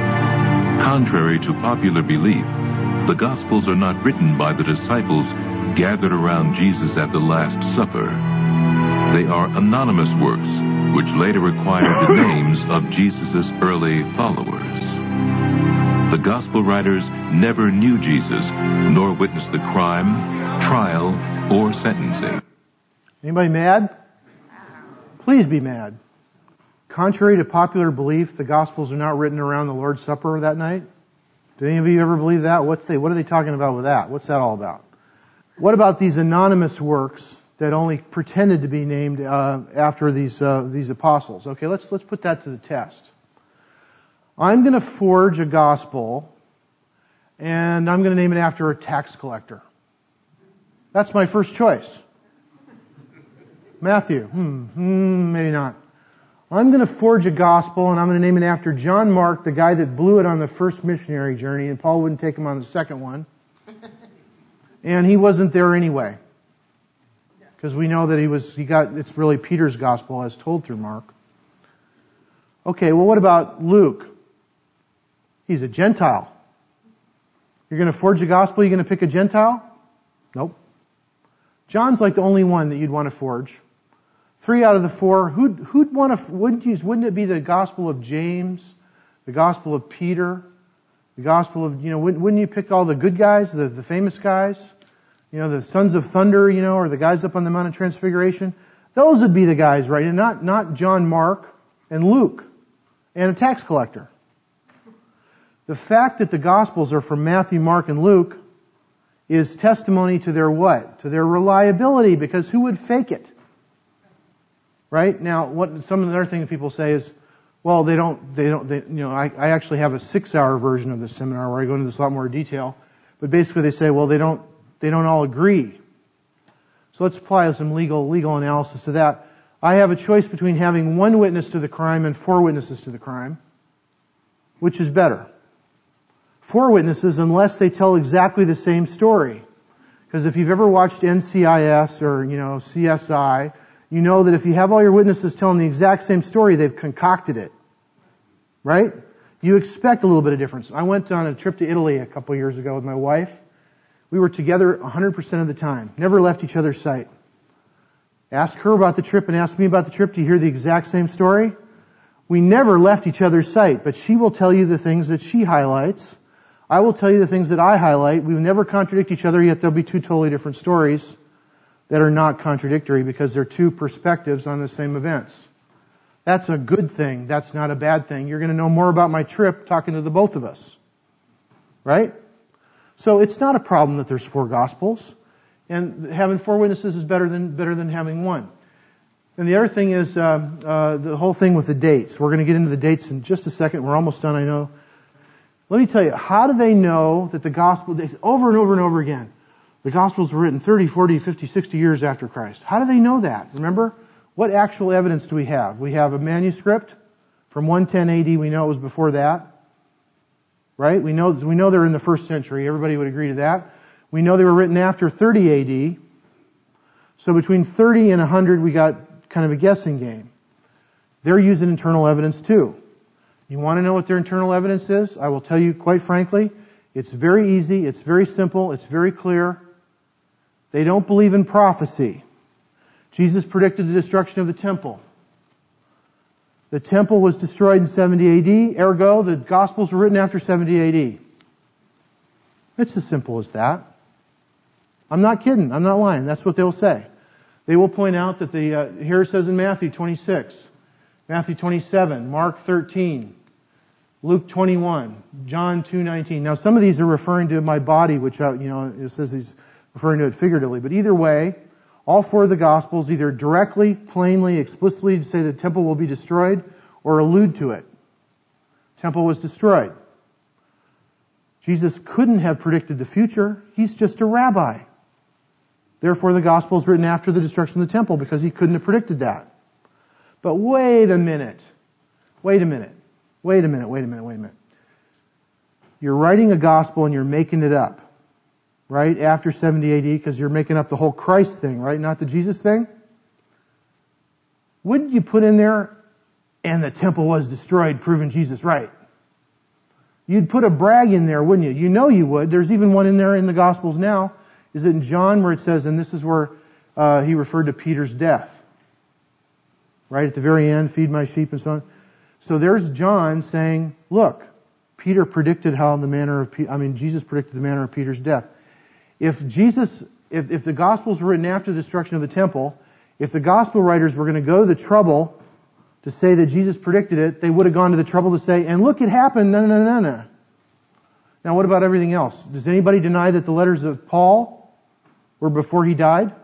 Contrary to popular belief, the Gospels are not written by the disciples gathered around Jesus at the Last Supper. They are anonymous works, which later acquired the names of Jesus' early followers. The Gospel writers never knew Jesus, nor witnessed the crime, trial, or sentencing. Anybody mad? Please be mad. Contrary to popular belief, the Gospels are not written around the Lord's Supper that night. Did any of you ever believe that? What's they, what are they talking about with that? What's that all about? What about these anonymous works that only pretended to be named uh, after these uh, these apostles? Okay, let's let's put that to the test. I'm going to forge a gospel, and I'm going to name it after a tax collector. That's my first choice. Matthew, hmm, hmm, maybe not. I'm going to forge a gospel, and I'm going to name it after John Mark, the guy that blew it on the first missionary journey, and Paul wouldn't take him on the second one. And he wasn't there anyway. Because we know that he was, he got, it's really Peter's gospel as told through Mark. Okay, well what about Luke? He's a Gentile. You're going to forge a gospel, you're going to pick a Gentile? Nope. John's like the only one that you'd want to forge. Three out of the four, who'd, who'd want to, wouldn't you, wouldn't it be the gospel of James, the gospel of Peter, the gospel of, you know, wouldn't, wouldn't you pick all the good guys, the, the famous guys? You know, the sons of thunder, you know, or the guys up on the Mount of Transfiguration? Those would be the guys, right? And not, not John Mark and Luke and a tax collector. The fact that the Gospels are from Matthew, Mark, and Luke is testimony to their what? To their reliability, because who would fake it? Right? Now, what some of the other things people say is, well, they don't, they don't, they, you know, I, I actually have a six-hour version of this seminar where I go into this a lot more detail, but basically they say, well, they don't, they don't all agree. So let's apply some legal, legal analysis to that. I have a choice between having one witness to the crime and four witnesses to the crime. Which is better? Four witnesses, unless they tell exactly the same story. Because if you've ever watched N C I S or, you know, C S I, you know that if you have all your witnesses telling the exact same story, they've concocted it. Right? You expect a little bit of difference. I went on a trip to Italy a couple of years ago with my wife. We were together one hundred percent of the time. Never left each other's sight. Ask her about the trip and ask me about the trip to hear the exact same story. We never left each other's sight, but she will tell you the things that she highlights. I will tell you the things that I highlight. We will never contradict each other, yet there'll be two totally different stories that are not contradictory because they're two perspectives on the same events. That's a good thing. That's not a bad thing. You're going to know more about my trip talking to the both of us. Right? So it's not a problem that there's four Gospels. And having four witnesses is better than better than having one. And the other thing is uh, uh, the whole thing with the dates. We're going to get into the dates in just a second. We're almost done, I know. Let me tell you, how do they know that the Gospel, they, over and over and over again, the Gospels were written thirty, forty, fifty, sixty years after Christ? How do they know that? Remember? What actual evidence do we have? We have a manuscript from one ten A D. We know it was before that. Right? We know, we know they're in the first century. Everybody would agree to that. We know they were written after thirty A D. So between thirty and one hundred, we got kind of a guessing game. They're using internal evidence too. You want to know what their internal evidence is? I will tell you quite frankly, it's very easy, it's very simple, it's very clear. They don't believe in prophecy. Jesus predicted the destruction of the temple. The temple was destroyed in seventy A D, ergo the Gospels were written after seventy A D. It's as simple as that. I'm not kidding, I'm not lying, that's what they'll say. They will point out that the, uh, here it says in Matthew twenty-six, Matthew twenty-seven, Mark thirteen, Luke twenty-one, John two nineteen. Now some of these are referring to my body, which, uh, you know, it says he's referring to it figuratively. But either way, all four of the Gospels either directly, plainly, explicitly say the temple will be destroyed or allude to it. Temple was destroyed. Jesus couldn't have predicted the future. He's just a rabbi. Therefore, the Gospel is written after the destruction of the temple because he couldn't have predicted that. But wait a minute. Wait a minute. Wait a minute. Wait a minute. Wait a minute. You're writing a Gospel and you're making it up. Right? After seventy A D because you're making up the whole Christ thing, right? Not the Jesus thing. Wouldn't you put in there, and the temple was destroyed, proving Jesus right? You'd put a brag in there, wouldn't you? You know you would. There's even one in there in the Gospels now. Is it in John where it says, and this is where uh, he referred to Peter's death. Right at the very end, feed my sheep and so on. So there's John saying, look, Peter predicted how the manner of, Pe- I mean, Jesus predicted the manner of Peter's death. If Jesus, if, if the Gospels were written after the destruction of the temple, if the Gospel writers were going to go to the trouble to say that Jesus predicted it, they would have gone to the trouble to say, and look, it happened, no, no, no, no. Now what about everything else? Does anybody deny that the letters of Paul were before he died?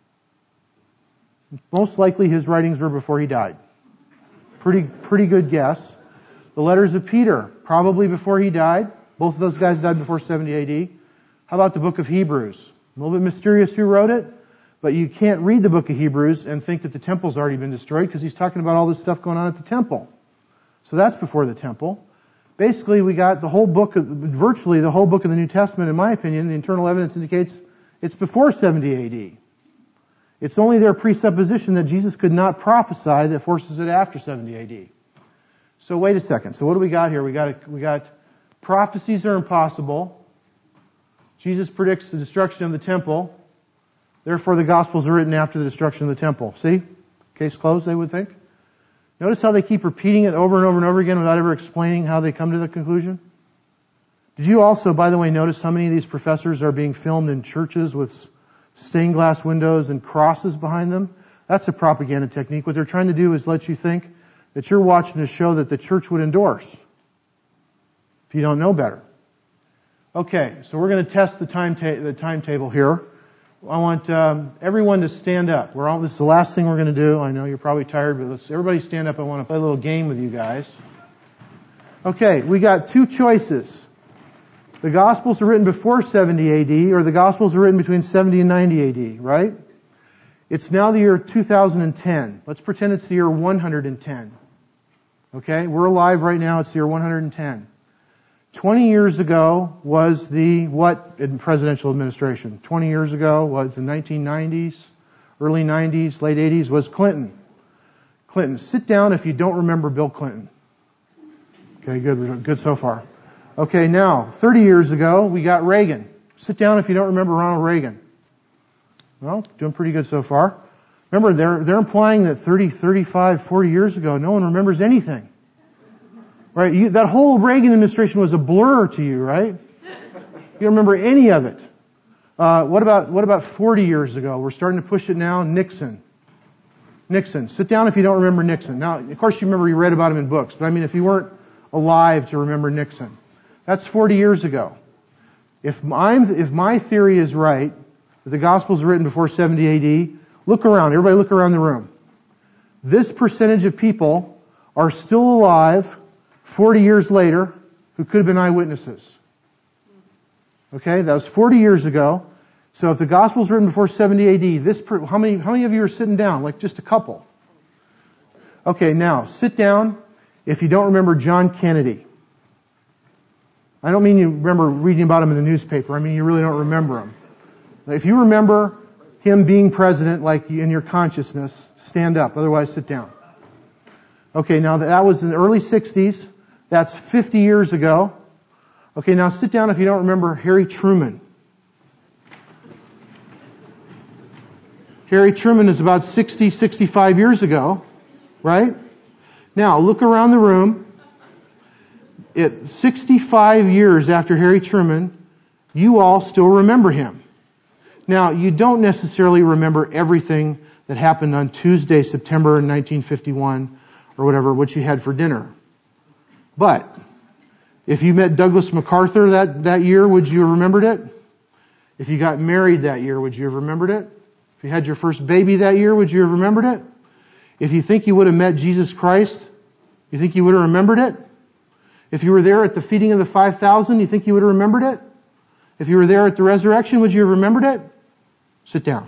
Most likely his writings were before he died. Pretty, pretty good guess. The letters of Peter, probably before he died. Both of those guys died before seventy A D. How about the book of Hebrews? A little bit mysterious who wrote it, but you can't read the book of Hebrews and think that the temple's already been destroyed because he's talking about all this stuff going on at the temple. So that's before the temple. Basically, we got the whole book, of, virtually the whole book of the New Testament, in my opinion, the internal evidence indicates it's before seventy A D. It's only their presupposition that Jesus could not prophesy that forces it after seventy A D. So wait a second. So what do we got here? We got we got prophecies are impossible. Jesus predicts the destruction of the temple. Therefore, the Gospels are written after the destruction of the temple. See? Case closed, they would think. Notice how they keep repeating it over and over and over again without ever explaining how they come to the conclusion? Did you also, by the way, notice how many of these professors are being filmed in churches with stained glass windows and crosses behind them? That's a propaganda technique. What they're trying to do is let you think that you're watching a show that the church would endorse if you don't know better. Okay, so we're going to test the, time ta- the timetable here. I want um, everyone to stand up. We're all, this is the last thing we're going to do. I know you're probably tired, but let's everybody stand up. I want to play a little game with you guys. Okay, we got two choices. The Gospels are written before seventy A D, or the Gospels are written between seventy and ninety A D, right? It's now the year two thousand ten. Let's pretend it's the year one hundred ten. Okay, we're alive right now. It's the year one hundred ten. Twenty years ago was the what in presidential administration? Twenty years ago was the nineteen nineties, early nineties, late eighties was Clinton. Clinton. Sit down if you don't remember Bill Clinton. Okay, good, good so far. Okay, now, thirty years ago, we got Reagan. Sit down if you don't remember Ronald Reagan. Well, doing pretty good so far. Remember, they're, they're implying that thirty, thirty-five, forty years ago, no one remembers anything. Right? You, that whole Reagan administration was a blur to you, right? You don't remember any of it. Uh, what about, what about forty years ago? We're starting to push it now. Nixon. Nixon. Sit down if you don't remember Nixon. Now, of course you remember you read about him in books, but I mean if you weren't alive to remember Nixon. That's forty years ago. If I'm, if my theory is right, that the Gospels were written before seventy A D, look around. Everybody look around the room. This percentage of people are still alive forty years later who could have been eyewitnesses. Okay, that was forty years ago. So if the Gospel's written before seventy A D, this per, how many how many of you are sitting down? Like just a couple. Okay, now sit down if you don't remember John Kennedy. I don't mean you remember reading about him in the newspaper. I mean you really don't remember him. If you remember him being president, like in your consciousness, stand up. Otherwise, sit down. Okay, now that was in the early sixties. That's fifty years ago. Okay, now sit down if you don't remember Harry Truman. Harry Truman is about sixty, sixty-five years ago, right? Now, look around the room. It, sixty-five years after Harry Truman, you all still remember him. Now, you don't necessarily remember everything that happened on Tuesday, September nineteen fifty-one, or whatever, what you had for dinner. But, if you met Douglas MacArthur that, that year, would you have remembered it? If you got married that year, would you have remembered it? If you had your first baby that year, would you have remembered it? If you think you would have met Jesus Christ, you think you would have remembered it? If you were there at the feeding of the five thousand, you think you would have remembered it? If you were there at the resurrection, would you have remembered it? Sit down.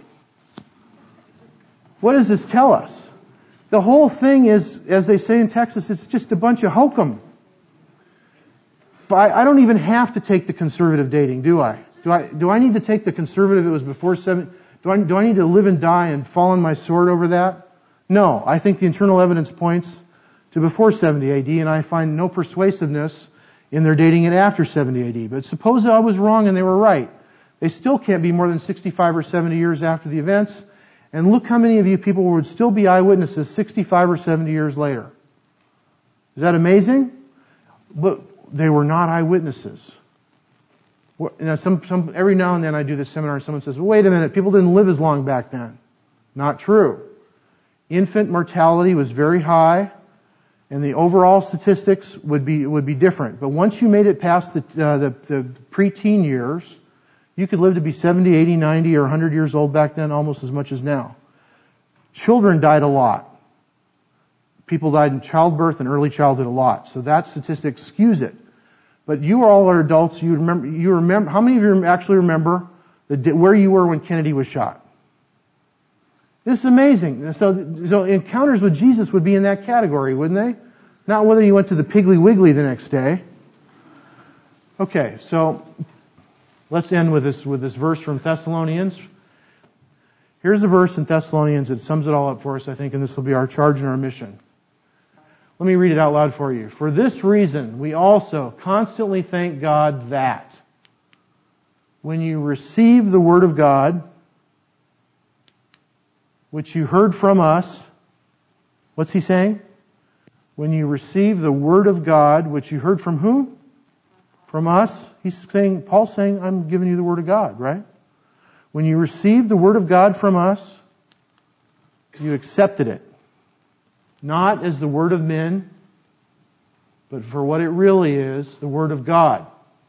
What does this tell us? The whole thing is, as they say in Texas, it's just a bunch of hokum. But I don't even have to take the conservative dating, do I? Do I, do I need to take the conservative it was before seven? Do I, do I need to live and die and fall on my sword over that? No. I think the internal evidence points to before seventy A D, and I find no persuasiveness in their dating it after seventy A D. But suppose I was wrong and they were right. They still can't be more than sixty-five or seventy years after the events. And look how many of you people would still be eyewitnesses sixty-five or seventy years later. Is that amazing? But they were not eyewitnesses. You know, some, some, every now and then I do this seminar and someone says, well, wait a minute, people didn't live as long back then. Not true. Infant mortality was very high, and the overall statistics would be would be different. But once you made it past the, uh, the, the preteen years, you could live to be seventy, eighty, ninety, or one hundred years old back then, almost as much as now. Children died a lot. People died in childbirth and early childhood a lot. So that statistic skews it. But you all are adults. You remember, you remember, how many of you actually remember the, where you were when Kennedy was shot? This is amazing. So, so encounters with Jesus would be in that category, wouldn't they? Not whether you went to the Piggly Wiggly the next day. Okay, so let's end with this, with this verse from Thessalonians. Here's a verse in Thessalonians that sums it all up for us, I think, and this will be our charge and our mission. Let me read it out loud for you. For this reason, we also constantly thank God that when you receive the Word of God, which you heard from us, what's he saying? When you receive the Word of God, which you heard from whom? From us. He's saying, Paul's saying, I'm giving you the Word of God, right? When you received the Word of God from us, you accepted it. Not as the word of men, but for what it really is, the Word of God,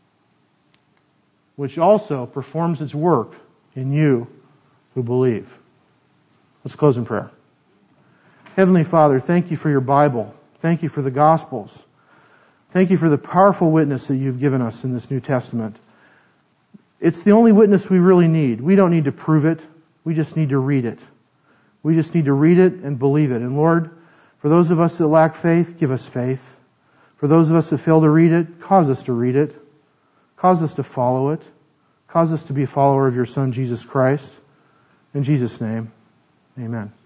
which also performs its work in you who believe. Let's close in prayer. Heavenly Father, thank you for your Bible. Thank you for the Gospels. Thank you for the powerful witness that you've given us in this New Testament. It's the only witness we really need. We don't need to prove it. We just need to read it. We just need to read it and believe it. And Lord, for those of us that lack faith, give us faith. For those of us that fail to read it, cause us to read it. Cause us to follow it. Cause us to be a follower of your Son, Jesus Christ. In Jesus' name, amen.